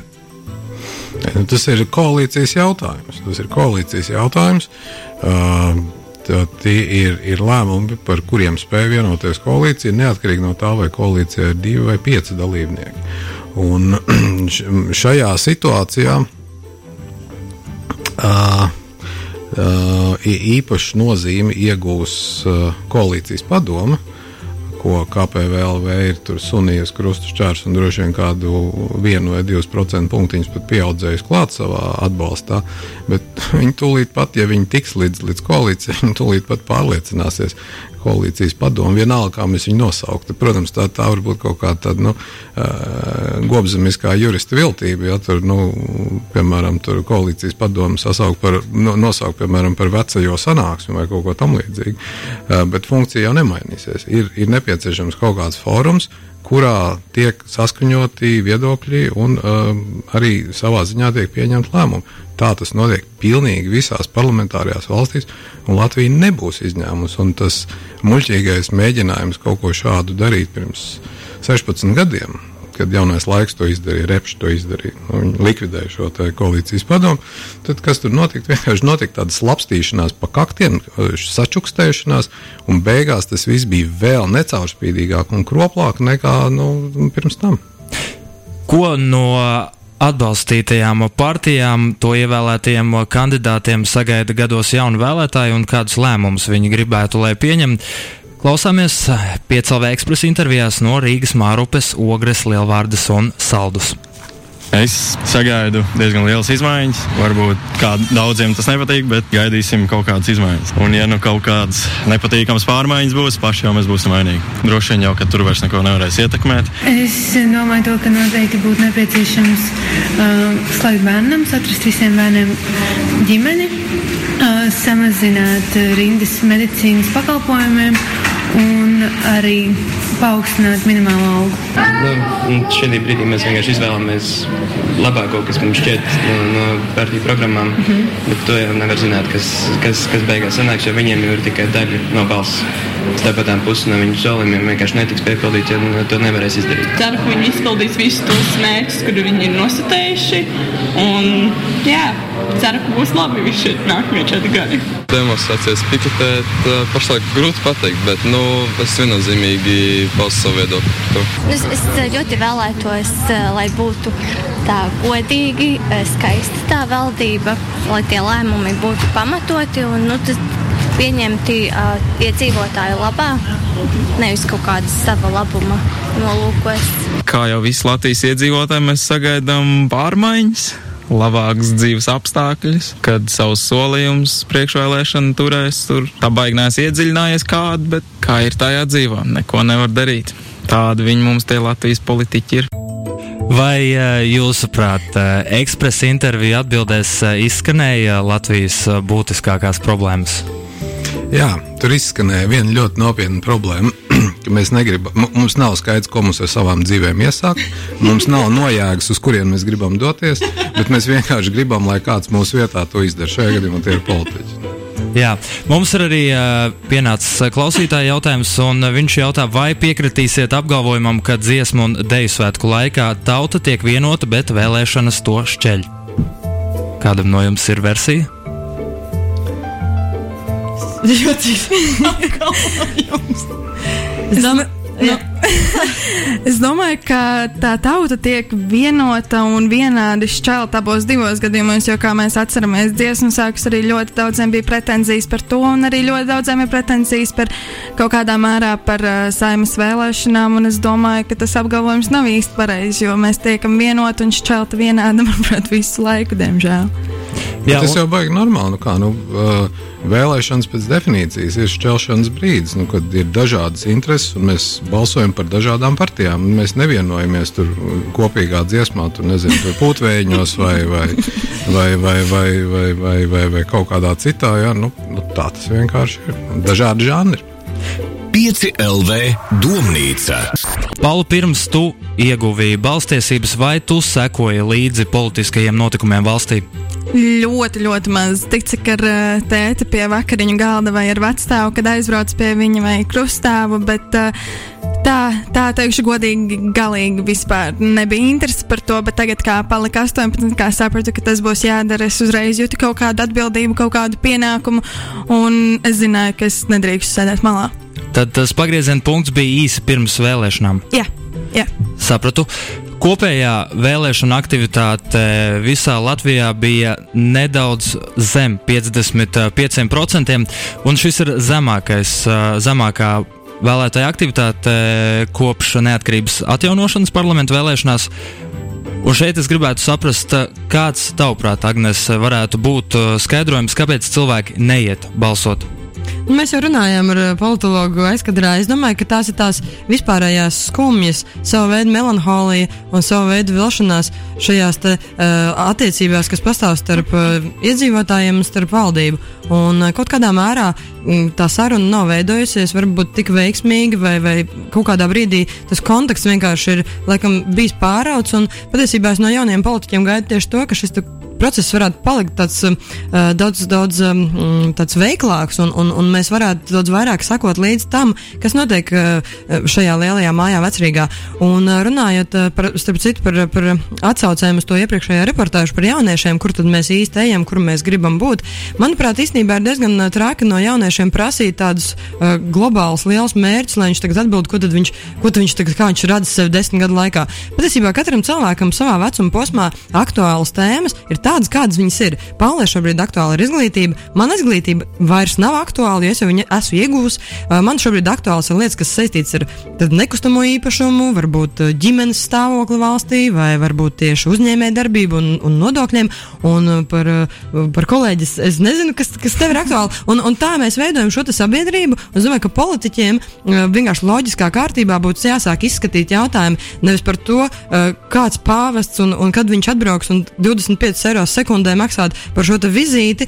Nu, tas ir koalīcijas jautājums. Tas ir koalīcijas jautājums. Uh, tie ir, ir lēmumi, par kuriem spēj vienoties koalīcija, neatkarīgi no tā, vai koalīcija ir divi vai pieci dalībnieki. Un šajā situācijā uh, Uh, īpaši nozīmi iegūs uh, koalīcijas padome, ko K P V L V ir tur sunījies krustu šķērs un droši vien kādu vienu vai divus procentu punktiņus pat pieaudzējis klāt savā atbalstā, bet viņi tūlīt pat, ja viņi tiks līdz, līdz koalīcijai, viņi tūlīt pat pārliecināsies koalīcijas padomu, vienalga, kā mēs viņu nosauktu. Protams, tā, tā var būt kaut kā tāda, nu, uh, gobzemiskā jurista viltība, ja tur, nu, piemēram, tur koalīcijas padomu sasaukt par, no, nosaukt, piemēram, par vecajo sanāksmi vai kaut ko tam līdzīgi, uh, bet funkcija jau nemainīsies. Ir, ir nepieciešams kaut kāds fórums, kurā tiek saskaņoti viedokļi un uh, arī savā ziņā tiek pieņemt lēmumi. Tā tas notiek pilnīgi visās parlamentārajās valstīs, un Latvija nebūs izņēmums. Un tas muļķīgais mēģinājums kaut ko šādu darīt pirms sešpadsmit gadiem, kad jaunais laiks to izdarīja, Repš to izdarīja, nu, viņi likvidēja šo te koalīcijas padomu, tad kas tur notika? Vienkārši notika tāda slapstīšanās pa kaktiem, sačukstēšanās, un beigās tas viss bija vēl necaurspīdīgāk un kroplāk nekā, nu, pirms tam. Ko no atbalstītajām partijām, to ievēlētajiem kandidātiem sagaida gados jauni vēlētāji un kādus lēmumus viņi gribētu, lai pieņem? Klausāmies pieci L V Express intervijās no Rīgas, Mārupes, Ogres, Lielvārdes un Saldus. Es sagaidu diezgan lielas izmaiņas. Varbūt kā daudziem tas nepatīk, bet gaidīsim kaut kādas izmaiņas. Un ja nu kaut kādas nepatīkamas pārmaiņas būs, paši jau mēs būsim vainīgi. Droši vien jau, ka tur vairs neko nevarēs ietekmēt. Es domāju to, ka noteikti būtu nepieciešams uh, slēgt bērnam, atrast visiem bērniem ģimeni, uh, samazināt rindas medicīnas pakalpojumiem un arī paaugstināt minimālo algu. Nu, šajā brīdī mēs vienkārši izvēlamies labāko, kas mums šķiet no, no partiju programmām, mm-hmm. bet to jau nevar zināt, kas, kas, kas beigās sanāks, jo viņiem jau ir tikai daļa no balss. Tāpat tām puses no viņu solījumiem vienkārši netiks piepildīt, ja to nevarēs izdarīt. Ceru, ka viņi izpildīs visus tos mērķus, kuru viņi ir nosatējuši, un jā, ceru, ka būs labi visi šeit nākamie četri gadi. Demonstrācijas piketēt pašlaik grūti pateikt, bet, nu, es viennozīmīgi paustu savu viedokli. Es, es ļoti vēlētos, lai būtu tā godīgi, skaisti tā valdība, lai tie lēmumi būtu pamatoti un, nu, tas pieņemti uh, iedzīvotāju labā, nevis kaut kādas sava labuma nolūkos. Kā jau visi Latvijas iedzīvotāji, mēs sagaidām pārmaiņas, labākas dzīves apstākļus, kad savus solījumus priekšvēlēšana turēs, tur tā baigi neesmu iedziļinājies kādu, bet kā ir tajā dzīvā, neko nevar darīt. Tādi viņi mums tie Latvijas politiķi ir. Vai jūsuprāt, Ekspresa interviju atbildēs izskanēja Latvijas būtiskākās problēmas? Jā, tur izskanēja viena ļoti nopietna problēma, ka mēs negribam, mums nav skaidrs, ko mums ar savām dzīvēm iesākt, mums nav nojēgas, uz kurien mēs gribam doties, bet mēs vienkārši gribam, lai kāds mūsu vietā to izdara. Šajā gadījumā tie ir politiķi. Jā, mums ir arī uh, pienācis klausītāja jautājums, un viņš jautā, vai piekritīsiet apgalvojumam, ka dziesmu un deju svētku laikā tauta tiek vienota, bet vēlēšanas to šķeļ. Kādam no jums ir versija? Jocīgs apgalvojums. Es domāju, nu, es domāju, ka tā tauta tiek vienota un vienādi šķelta abos divos gadījumos, jo, kā mēs atceramies, dziesmu sākus arī ļoti daudziem bija pretenzijas par to, un arī ļoti daudziem ir pretenzijas par kaut kādā mērā par uh, Saeimas vēlēšanām, un es domāju, ka tas apgalvojums nav īsti pareizi, jo mēs tiekam vienoti un šķelta vienādi, manuprāt, visu laiku, diemžēl. Jā, tas jau baigi normāli. Nu kā, nu, uh, vēlēšanas pēc definīcijas ir šķelšanas brīdis, nu, kad ir dažādas intereses un mēs balsojam par dažādām partijām. Mēs nevienojamies tur kopīgā dziesmā, tur nezinu, tur pūtvējiņos vai, vai, vai, vai, vai, vai, vai, vai, vai kaut kādā citā. Jā, nu, nu, tā tas vienkārši ir. Dažādi žanri. pieci L V Domnīca. Pauli, pirms tu ieguvíji balstiesības, vai tu sekoji līdzi politiskajiem notikumiem valstī? Ļoti, ļoti maz. Tik cik ar uh, tēti pie vakariņu galda vai ar vecstāvu, kad aizbrauc pie viņa vai krustāvu, bet uh, tā, tā teikšu godīgi, galīgi vispār nebija interesi par to, bet tagad, kā palika astoņpadsmit, kā sapratu, ka tas būs jādara, es uzreiz jūtu kaut kādu atbildību, kaut kādu pienākumu, un es zināju, ka es nedrīkstu sēdēt malā. Tad tas pagrieziena punkts bija īsi pirms vēlēšanām. Jā, jā. Sapratu. Kopējā vēlēšana aktivitāte visā Latvijā bija nedaudz zem piecdesmit pieciem procentiem, un šis ir zemākais, zemākā vēlētāja aktivitāte kopš neatkarības atjaunošanas parlamentu vēlēšanās. Un šeit es gribētu saprast, kāds tavuprāt, Agnes, varētu būt skaidrojums, kāpēc cilvēki neiet balsot? Mēs jau runājām ar politologu aizkadrā. Es domāju, ka tās ir tās vispārējās skumjas, savu veidu melanholija un savu veidu vilšanās šajās te, uh, attiecībās, kas pastāv starp uh, iedzīvotājiem un starp valdību. Un uh, kaut kādā mērā m, tā saruna nav veidojusies, varbūt tik veiksmīgi, vai, vai kaut kādā brīdī tas konteksts vienkārši ir, laikam, bijis pārauts, un patiesībā es no jauniem politiķiem gaidu tieši to, ka šis process varētu palikt tāds uh, daudz, daudz um, tāds veiklāks, un, un, un mēs varētu daudz vairāk sakot līdz tam, kas notiek uh, šajā lielajā mājā Vecrīgā. Un uh, runājot uh, par, starp citu par, par atsaucēm uz to iepriekšējā reportāžu par jauniešiem, kur tad mēs īsti ejam, kur mēs gribam būt, manuprāt, īstenībā ir diezgan uh, traki no jauniešiem prasīt tādus uh, globālus lielus mērķus, lai viņš tagad atbild, ko tad viņš, ko tad viņš tagad, kā viņš rada sevi desmit gadu laikā. Patiesībā katram cilvēkam savā vecuma posmā aktuālas tēmas ir tā, tādas, kādas viņas ir. Paulē šobrīd aktuāla ir izglītība, man izglītība vairs nav aktuāla, jo es jau viņu esmu iegūs. Man šobrīd aktuāls ir lietas, kas saistīts ar nekustamo īpašumu, varbūt ģimenes stāvokli valstī, vai varbūt tieši uzņēmēja darbību un, un nodokļiem. Un par, par kolēģis es nezinu, kas, kas tev ir aktuāli. Un, un tā mēs veidojam šo sabiedrību. Es domāju, ka politiķiem vienkārši loģiskā kārtībā būtu jāsāk izskatīt jautājumu nevis par to, kāds pāvests un, un kad viņš atbrauks un divdesmit piecus eiro sekundē maksāt par šo te vizīti,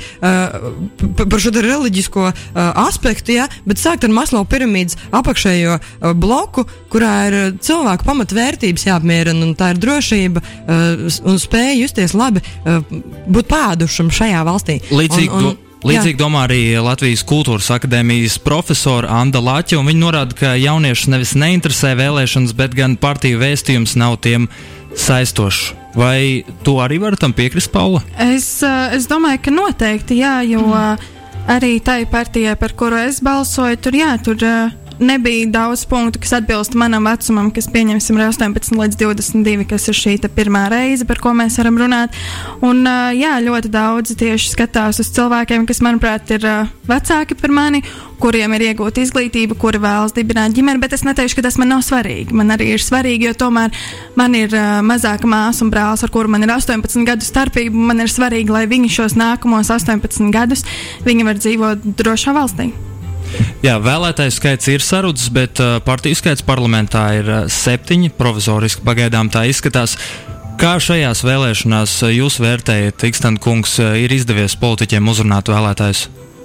par šo te reliģisko aspektu, ja, bet sākt ar Maslow piramīdas apakšējo bloku, kurā ir cilvēku pamatvērtības jāapmierina, un tā ir drošība un spēja justies labi būt pādušam šajā valstī. Līdzīgi, un, un, līdzīgi domā arī Latvijas Kultūras akadēmijas profesora Anda Laķa, un viņa norāda, ka jauniešus nevis neinteresē vēlēšanas, bet gan partiju vēstījums nav tiem saistošs. Vai tu arī vari tam piekrist, Paula? Es, es domāju, ka noteikti, jā, jo mm. arī tai partijai, par kuru es balsoju, tur jā, tur nebija daudz punktu, kas atbilst manam vecumam, kas pieņemsim ir astoņpadsmit līdz divdesmit divi, kas ir šī pirmā reize, par ko mēs varam runāt. Un jā, ļoti daudz tieši skatās uz cilvēkiem, kas, manuprāt, ir vecāki par mani, kuriem ir iegūta izglītība, kuri vēlas dibināt ģimeni, bet es neteikšu, ka tas man nav svarīgi. Man arī ir svarīgi, jo tomēr man ir mazāka māsa un brālis, ar kuru man ir astoņpadsmit gadu starpība. Man ir svarīgi, lai viņi šos nākamos astoņpadsmit gadus viņi var dzīvot drošā valstī. Jā, vēlētāju skaits ir sarudzis, bet uh, partiju skaits parlamentā ir uh, septiņi, provizoriski pagaidām tā izskatās. Kā šajās vēlēšanās uh, jūs vērtējat, Iksten kungs, uh, ir izdevies politiķiem uzrunāt vēlētājus?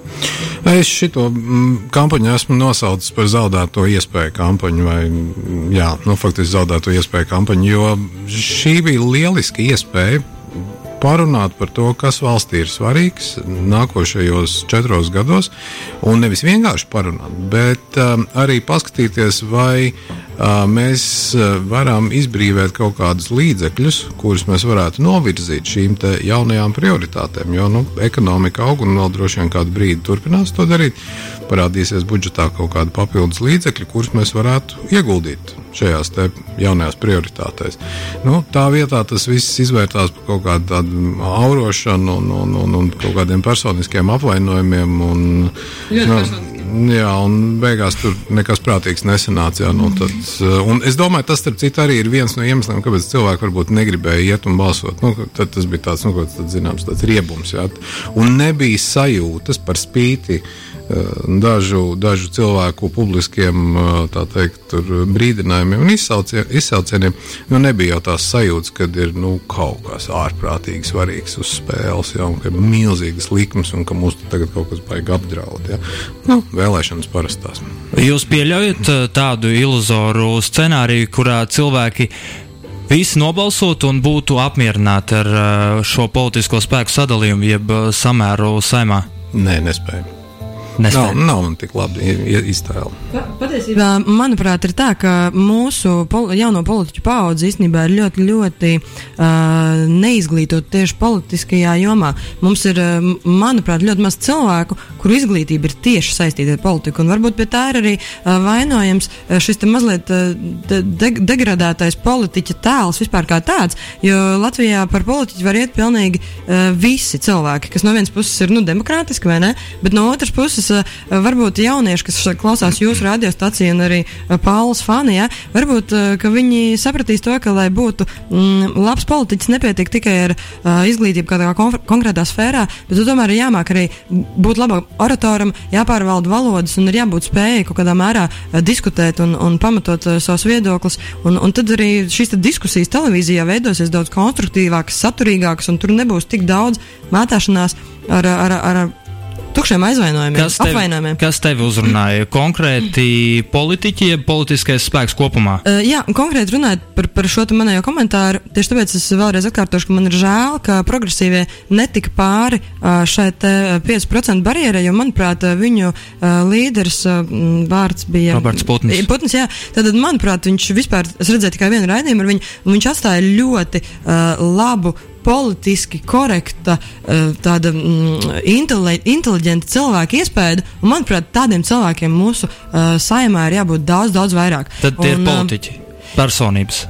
Es šito mm, kampaņu esmu nosaucis par zaudēto iespēju kampaņu, vai, jā, nu, faktiski zaudēto iespēju kampaņu, jo šī bija lieliska iespēja parunāt par to, kas valstī ir svarīgs nākošajos četros gados, un nevis vienkārši parunāt, bet um, arī paskatīties, vai uh, mēs uh, varam izbrīvēt kaut kādus līdzekļus, kurus mēs varētu novirzīt šīm te jaunajām prioritātēm, jo, nu, ekonomika aug un vēl droši vien kādu brīdi turpinās to darīt, parādīsies budžetā kaut kādi papildus līdzekļi, kurus mēs varētu ieguldīt šajās te jaunajās prioritātēs. Nu, tā vietā tas viss izvērtās par kaut kādu tādu aurošanu un, un, un, un kaut kādiem personiskiem apvainojumiem. Un, nu, jā, un beigās tur nekas prātīgs nesanāca. Jā, nu, tad, un es domāju, tas, starp citu, arī ir viens no iemesliem, kāpēc cilvēki varbūt negribēja iet un balsot. Nu, tad tas bija tāds, nu, tāds, zināms, tāds riebums. Jā. Un nebija sajūtas par spīti dažu, dažu cilvēku publiskiem, tā teikt, tur brīdinājumiem un izsaucieniem, nu nebija jau tās sajūtas, kad ir, nu, kaut kas ārprātīgi svarīgs uz spēles, ja, un ka ir milzīgas likmes un ka mūs tagad kaut kas baigi apdraud, ja. Nu, vēlēšanas parastās. Jūs pieļaujat tādu iluzoru scenāriju, kurā cilvēki visi nobalsot un būtu apmierināti ar šo politisko spēku sadalījumu, jeb samēru saimā? Nē, nespēju. Nav, nav man tik labi iztēle. Patiesībā, manuprāt, ir tā, ka mūsu pol- jauno politiķu paudze īstenībā ir ļoti, ļoti uh, neizglītot tieši politiskajā jomā. Mums ir, uh, manuprāt, ļoti maz cilvēku, kuru izglītība ir tieši saistīta ar politiku, un varbūt pie tā ir arī uh, vainojams uh, šis te mazliet uh, de- degradētais politiķa tēls vispār kā tāds, jo Latvijā par politiķu var iet pilnīgi uh, visi cilvēki, kas no vienas puses ir, nu, demokrātiski, vai ne, bet no otras puses varbūt jaunieši, kas klausās jūsu radiostaciju un arī Paulas fani, ja, varbūt, ka viņi sapratīs to, ka, lai būtu mm, labs politiķis, nepietiek tikai ar uh, izglītību kādā konf- konkrētā sfērā, bet tu tomēr ir jāmāk arī būt labam oratoram, jāpārvalda valodas un ir jābūt spējai kaut kādā mērā uh, diskutēt un, un pamatot uh, savus viedoklis, un, un tad arī šīs diskusijas televīzijā veidosies daudz konstruktīvākas, saturīgākas, un tur nebūs tik daudz mētāšanās ar, ar, ar, ar tukšiem aizvainojumiem, kas tevi, apvainojumiem. Kas tevi uzrunāja? Konkrēti politiķi, ja politiskais spēks kopumā? Uh, jā, konkrēti runājot par, par šo te manējo komentāru, tieši tāpēc es vēlreiz atkārtošu, ka man ir žēl, ka progresīvie netika pāri uh, šai te pieci procenti barjerai, jo, manuprāt, viņu uh, līderis uh, vārds bija Roberts Putnis. Putnis, jā. Tātad, manuprāt, viņš vispār, es redzēju tikai vienu raidījumu ar viņu, un viņš atstāja ļoti uh, labu politiski korekta, tāda mm, inteliģenta cilvēka iespēja, un, manuprāt, tādiem cilvēkiem mūsu uh, saimā ir jābūt daudz, daudz vairāk. Tad tie un, ir politiķi, personības.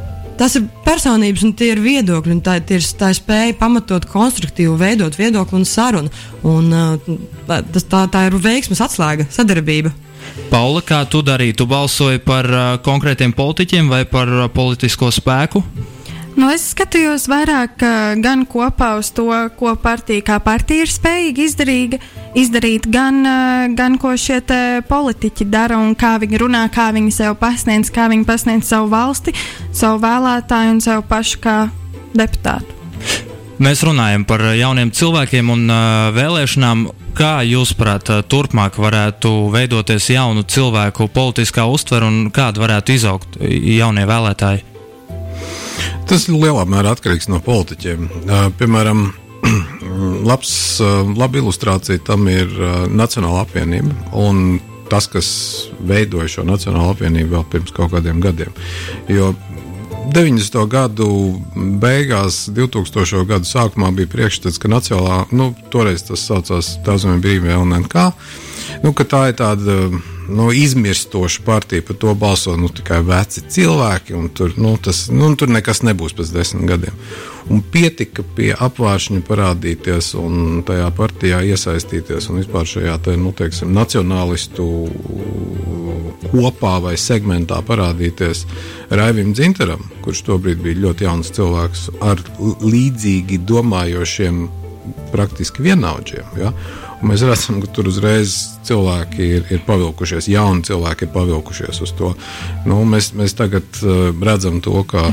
tās ir personības un tie ir viedokļi, un tā, tie ir, tā ir spēja pamatot konstruktīvu, veidot viedokli un sarunu. Un, tas, tā, tā ir veiksmes atslēga, sadarbība. Paula, kā tu darīji? Tu balsoji par uh, konkrētiem politiķiem vai par uh, politisko spēku? Nu, es skatījos vairāk uh, gan kopā uz to, ko partija, kā partija ir spējīga izdarīt, izdarīt gan, uh, gan ko šie te politiķi dara un kā viņi runā, kā viņi sev pasniedz, kā viņi pasniedz savu valsti, savu vēlētāju un sev pašu kā deputātu. Mēs runājam par jauniem cilvēkiem un uh, vēlēšanām. Kā jūsuprāt, turpmāk varētu veidoties jaunu cilvēku politiskā uztvere un kāda varētu izaugt jaunie vēlētāji? Tas lielā mērā atkarīgs no politiķiem. Uh, piemēram, labs, uh, laba ilustrācija tam ir uh, Nacionāla apvienība un tas, kas veidoja šo Nacionālu apvienību vēl pirms kaut kādiem gadiem. Jo deviņdesmito gadu beigās, divtūkstošo gadu sākumā bija priekšstats, ka nacionālā, nu, toreiz tas saucās Tautszemes brīvība L N K, nu, ka tā ir tāda, nu, izmirstoša partija, par to balso, nu, tikai veci cilvēki, un tur, nu, tas, nu, tur nekas nebūs pēc desmit gadiem. Un pietika pie apvāršņa parādīties un tajā partijā iesaistīties un vispār šajā, te, nu, teiksim, nacionālistu kopā vai segmentā parādīties Raivim Dzintaram, kurš tobrīd bija ļoti jauns cilvēks ar līdzīgi domājošiem praktiski vienaudžiem. Ja? Un mēs redzam, ka tur uzreiz cilvēki ir, ir pavilkušies, jauni cilvēki ir pavilkušies uz to. Nu, mēs, mēs tagad uh, redzam to, ka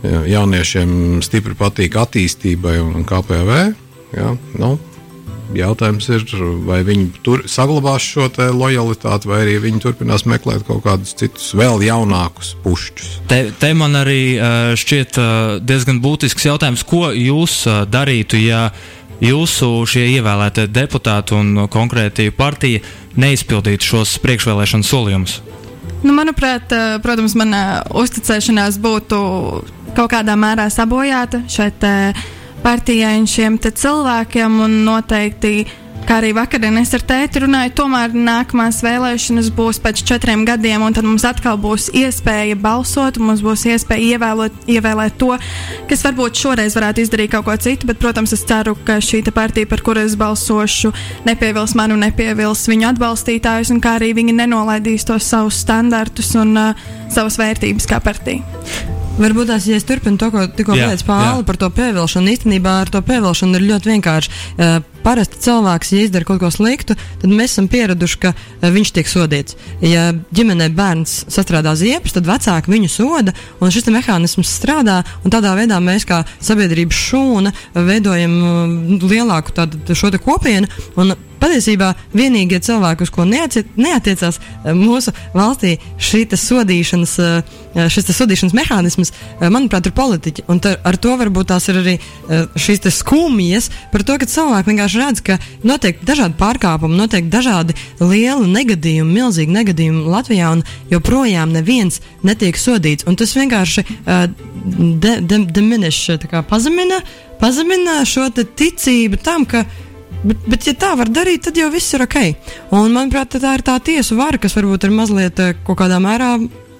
jauniešiem stipri patīk attīstībai un K P V. Ja? Nu, jautājums ir, vai viņi tur saglabās šo te lojalitāti, vai arī viņi turpinās meklēt kaut kādus citus vēl jaunākus pušķus. Te, te man arī uh, šķiet uh, diezgan būtisks jautājums, ko jūs uh, darītu, ja jūsu šie ievēlētie deputāti un konkrēti partija neizpildītu šos priekšvēlēšanu solījumus? Nu, manuprāt, protams, mana uzticēšanās būtu kaut kādā mērā sabojāta šeit partijai un šiem te cilvēkiem, un noteikti, kā arī vakardien es ar tēti runāju, tomēr nākamās vēlēšanas būs pēc četriem gadiem, un tad mums atkal būs iespēja balsot, mums būs iespēja ievēlot, ievēlēt to, kas varbūt šoreiz varētu izdarīt kaut ko citu, bet, protams, es ceru, ka šī partija, par kuru es balsošu, nepievils mani un nepievils viņu atbalstītājus, un kā arī viņi nenolaidīs tos savus standartus un uh, savas vērtības kā partija. Varbūt tās, ja es turpinu to, ko tikko pateica Pāla par to pievilšanu, īstenībā ar to pievilšanu ir ļoti vienkārši. Uh, parasti cilvēks, ja izdara kaut ko sliktu, tad mēs esam pieraduši, ka uh, viņš tiek sodīts. Ja ģimenē bērns sastrādā ziepes, tad vecāki viņu soda, un šis mehānisms strādā, un tādā veidā mēs kā sabiedrības šūna veidojam uh, lielāku tādu, šo te kopienu, un patiesībā vienīgie cilvēki, uz ko neatiec, neatiecās mūsu valstī šī sodīšanas, šis sodīšanas mehānisms, manuprāt, ir politiķi. Un ta, ar to varbūt tās ir arī šīs skumjas par to, ka cilvēki vienkārši redz, ka notiek dažādi pārkāpumi, notiek dažādi lieli negadījumi, milzīgi negadījumi Latvijā, un joprojām neviens netiek sodīts. Un tas vienkārši uh, de, de, diminish, tā kā pazemina, pazemina šo te ticību tam, ka Bet, bet, ja tā var darīt, tad jau viss ir ok. Un, manuprāt, tā ir tā tiesu vara, kas varbūt ir mazliet kaut kādā mērā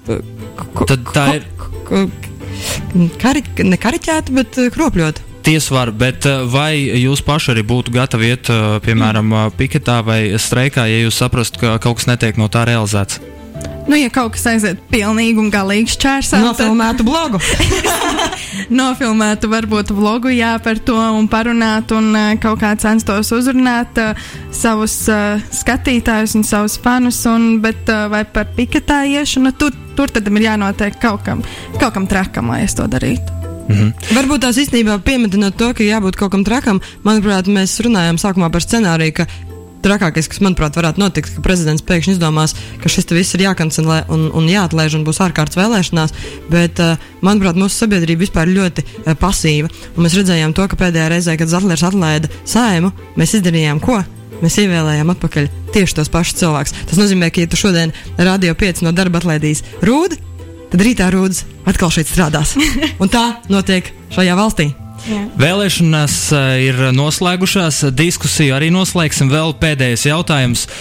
ko, tad tā ir ko, kari, ne kariķēta, bet kropļota. Tiesvara, bet vai jūs paši arī būtu gatavi iet, piemēram, piketā vai streikā, ja jūs saprastu, ka kaut kas netiek no tā realizēts? Nu, ja kaut kas aiziet pilnīgi un galīgi šķērsā, nofilmētu tad... blogu. Nofilmētu varbūt vlogu, jā, par to un parunāt un uh, kaut kā censtos uzrunāt uh, savus uh, skatītājus un savus fanus, un, bet uh, vai par piketā iešanu, tur, tur tad ir jānotiek kaut kam, kaut kam trakam, lai es to darītu. Mhm. Varbūt tās īstenībā piemetinot to, ka jābūt kaut kam trakam, manuprāt, mēs runājām sākumā par scenāriju, ka trakākais, kas, manuprāt, varētu notikt, ka prezidents pēkšņi izdomās, ka šis te viss ir jākancelē un, un jāatlaiž un būs ārkārtas vēlēšanās, bet, uh, manuprāt, mūsu sabiedrība vispār ļoti uh, pasīva. Un mēs redzējām to, ka pēdējā reizē, kad Zatlers atlaida Saimu, mēs izdarījām ko? Mēs ievēlējām atpakaļ tieši tos pašus cilvēkus. Tas nozīmē, ka, ja tu šodien Radio pieci no darba atlaidīs Rūdi, tad rītā Rūdis atkal šeit strādās. Un tā notiek šajā valstī. Jā. Vēlēšanas ir noslēgušās, diskusiju arī noslēgsim. Vēl pēdējais jautājums.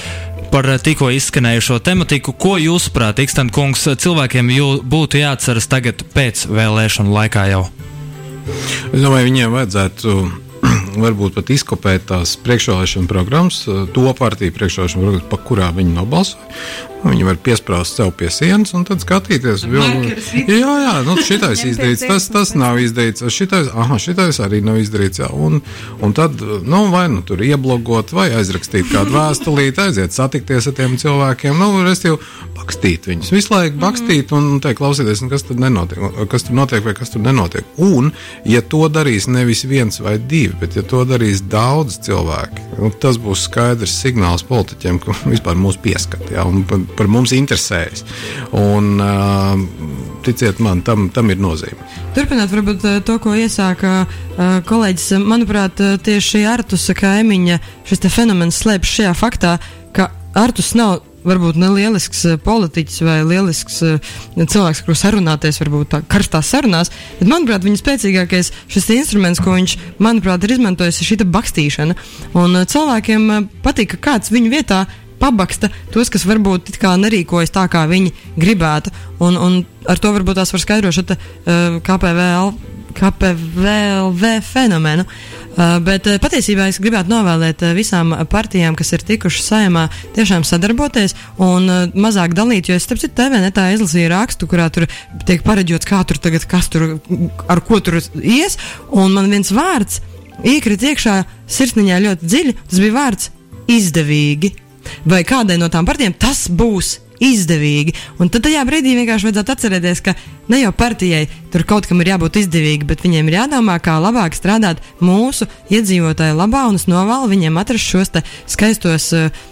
par tikko izskanējušo tematiku. Ko jūsuprāt, Iksten kungs, cilvēkiem jū, būtu jāatceras tagad pēc vēlēšanu laikā jau? Es domāju, viņiem vajadzētu varbūt pat izkopēt tās priekšvēlēšana programmas, to partiju priekšvēlēšana programmas, pa kurā viņi nobalsoja. Viņi var piesprāst sev pie sienas un tad skatīties. Jā, jā, nu šitais izdarīts, tas, tas nav izdarīts, šitais, aha, šitais arī nav izdarīts, jā. Un, un tad, nu, vai nu tur ieblogot, vai aizrakstīt kādu vēstulīt, aiziet satikties ar tiem cilvēkiem, nu, restīvi, bakstīt viņus, visu laiku bakstīt un teikt, klausieties, kas tur nenotiek, kas tur notiek vai kas tur nenotiek. Un, ja to darīs nevis viens vai divi, bet ja to darīs daudz cilvēki, nu, tas būs skaidrs signāls politiķiem, ka vispār mūs pieskat, jā, un par, par mums interesējas. Un, uh, ticiet man, tam, tam ir nozīme. Turpināt varbūt to, ko iesāka uh, kolēģis, manuprāt, tieši Artusa kaimiņa šis te fenomens slēpš šajā faktā, ka Artus nav varbūt ne lielisks politiķis vai lielisks cilvēks, kur sarunāties, varbūt tā karstās sarunās, bet, manuprāt, viņa spēcīgākais šis instruments, ko viņš, manuprāt, ir izmantojis, ir šita bakstīšana. Un cilvēkiem patīk, ka kāds viņu vietā pabaksta tos, kas varbūt it kā nerīkojas tā, kā viņi gribētu. Un, un ar to varbūt tās var skaidrot šita uh, K P V L, K P V L V fenomenu. Uh, bet uh, patiesībā es gribētu novēlēt uh, visām partijām, kas ir tikušas Saeimā, tiešām sadarboties un uh, mazāk dalīt, jo es starp citu T V netā izlasīju rakstu, kurā tur tiek pareģots, kā tur tagad, kas tur, ar ko tur ies, un man viens vārds iekrīt iekšā sirsniņā ļoti dziļi, tas bija vārds izdevīgi. Vai kādai no tām partijām tas būs izdevīgi. Un tad tajā brīdī vienkārši vajadzētu atcerēties, ka ne jau partijai tur kaut kam ir jābūt izdevīgi, bet viņiem ir jādomā, kā labāk strādāt mūsu iedzīvotāju labā, un es novēlu viņiem atrast šos te skaistos,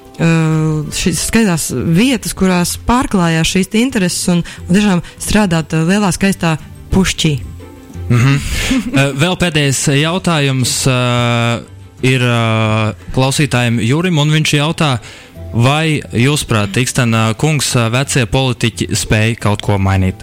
šīs skaistās vietas, kurās pārklājās šīs te intereses un, un tiešām strādāt lielā skaistā pušķī. Mm-hmm. Vēl pēdējais jautājums uh, ir uh, klausītājiem Jurim, un viņš jautā, vai jūsuprāt, Iksten kungs, vecie politiķi spēj kaut ko mainīt?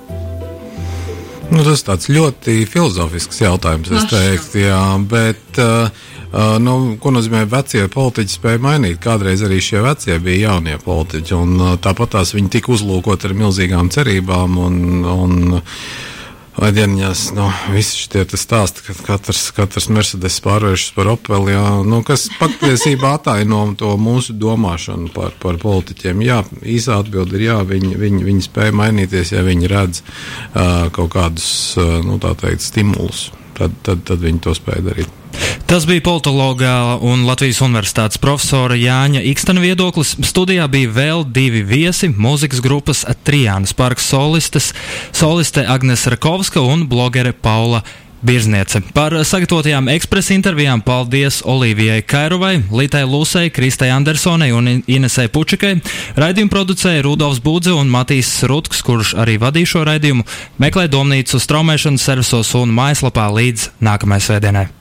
Nu, tas tāds ļoti filozofisks jautājums, es teiktu, jā, bet, uh, uh, nu, ko nozīmē vecie politiķi spēja mainīt? Kādreiz arī šie vecie bija jaunie politiķi, un uh, tāpat tās viņi tika uzlūkot ar milzīgām cerībām, un, un vai dieniņās, nu, visi šitie tas stāsti, ka katrs, katrs Mercedes pārvēršas par Opel, jā, nu, kas patiesībā attaino to mūsu domāšanu par, par politiķiem. Jā, īsā atbilde ir jā, viņi, viņi, viņi spēja mainīties, ja viņi redz uh, kaut kādus, uh, nu, tā teikt, stimulus, tad, tad, tad viņi to spēja darīt. Tas bija politologa un Latvijas Universitātes profesora Jāņa Ikstena viedoklis. Studijā bija vēl divi viesi, mūzikas grupas Trijānas parks solistes, soliste Agnese Rakovska un blogere Paula Birzniece. Par sagatavotajām ekspresa intervijām paldies Olivijai Kairovai, Litai Lūsei, Kristai Andersonai un Inesei Pučikai. Raidījumu producēja Rudolfs Budze un Matīs Rutks, kurš arī vadīja šo raidījumu. Meklē domnīcu straumēšanas servisos un mājaslapā līdz nākamajai svētdienai.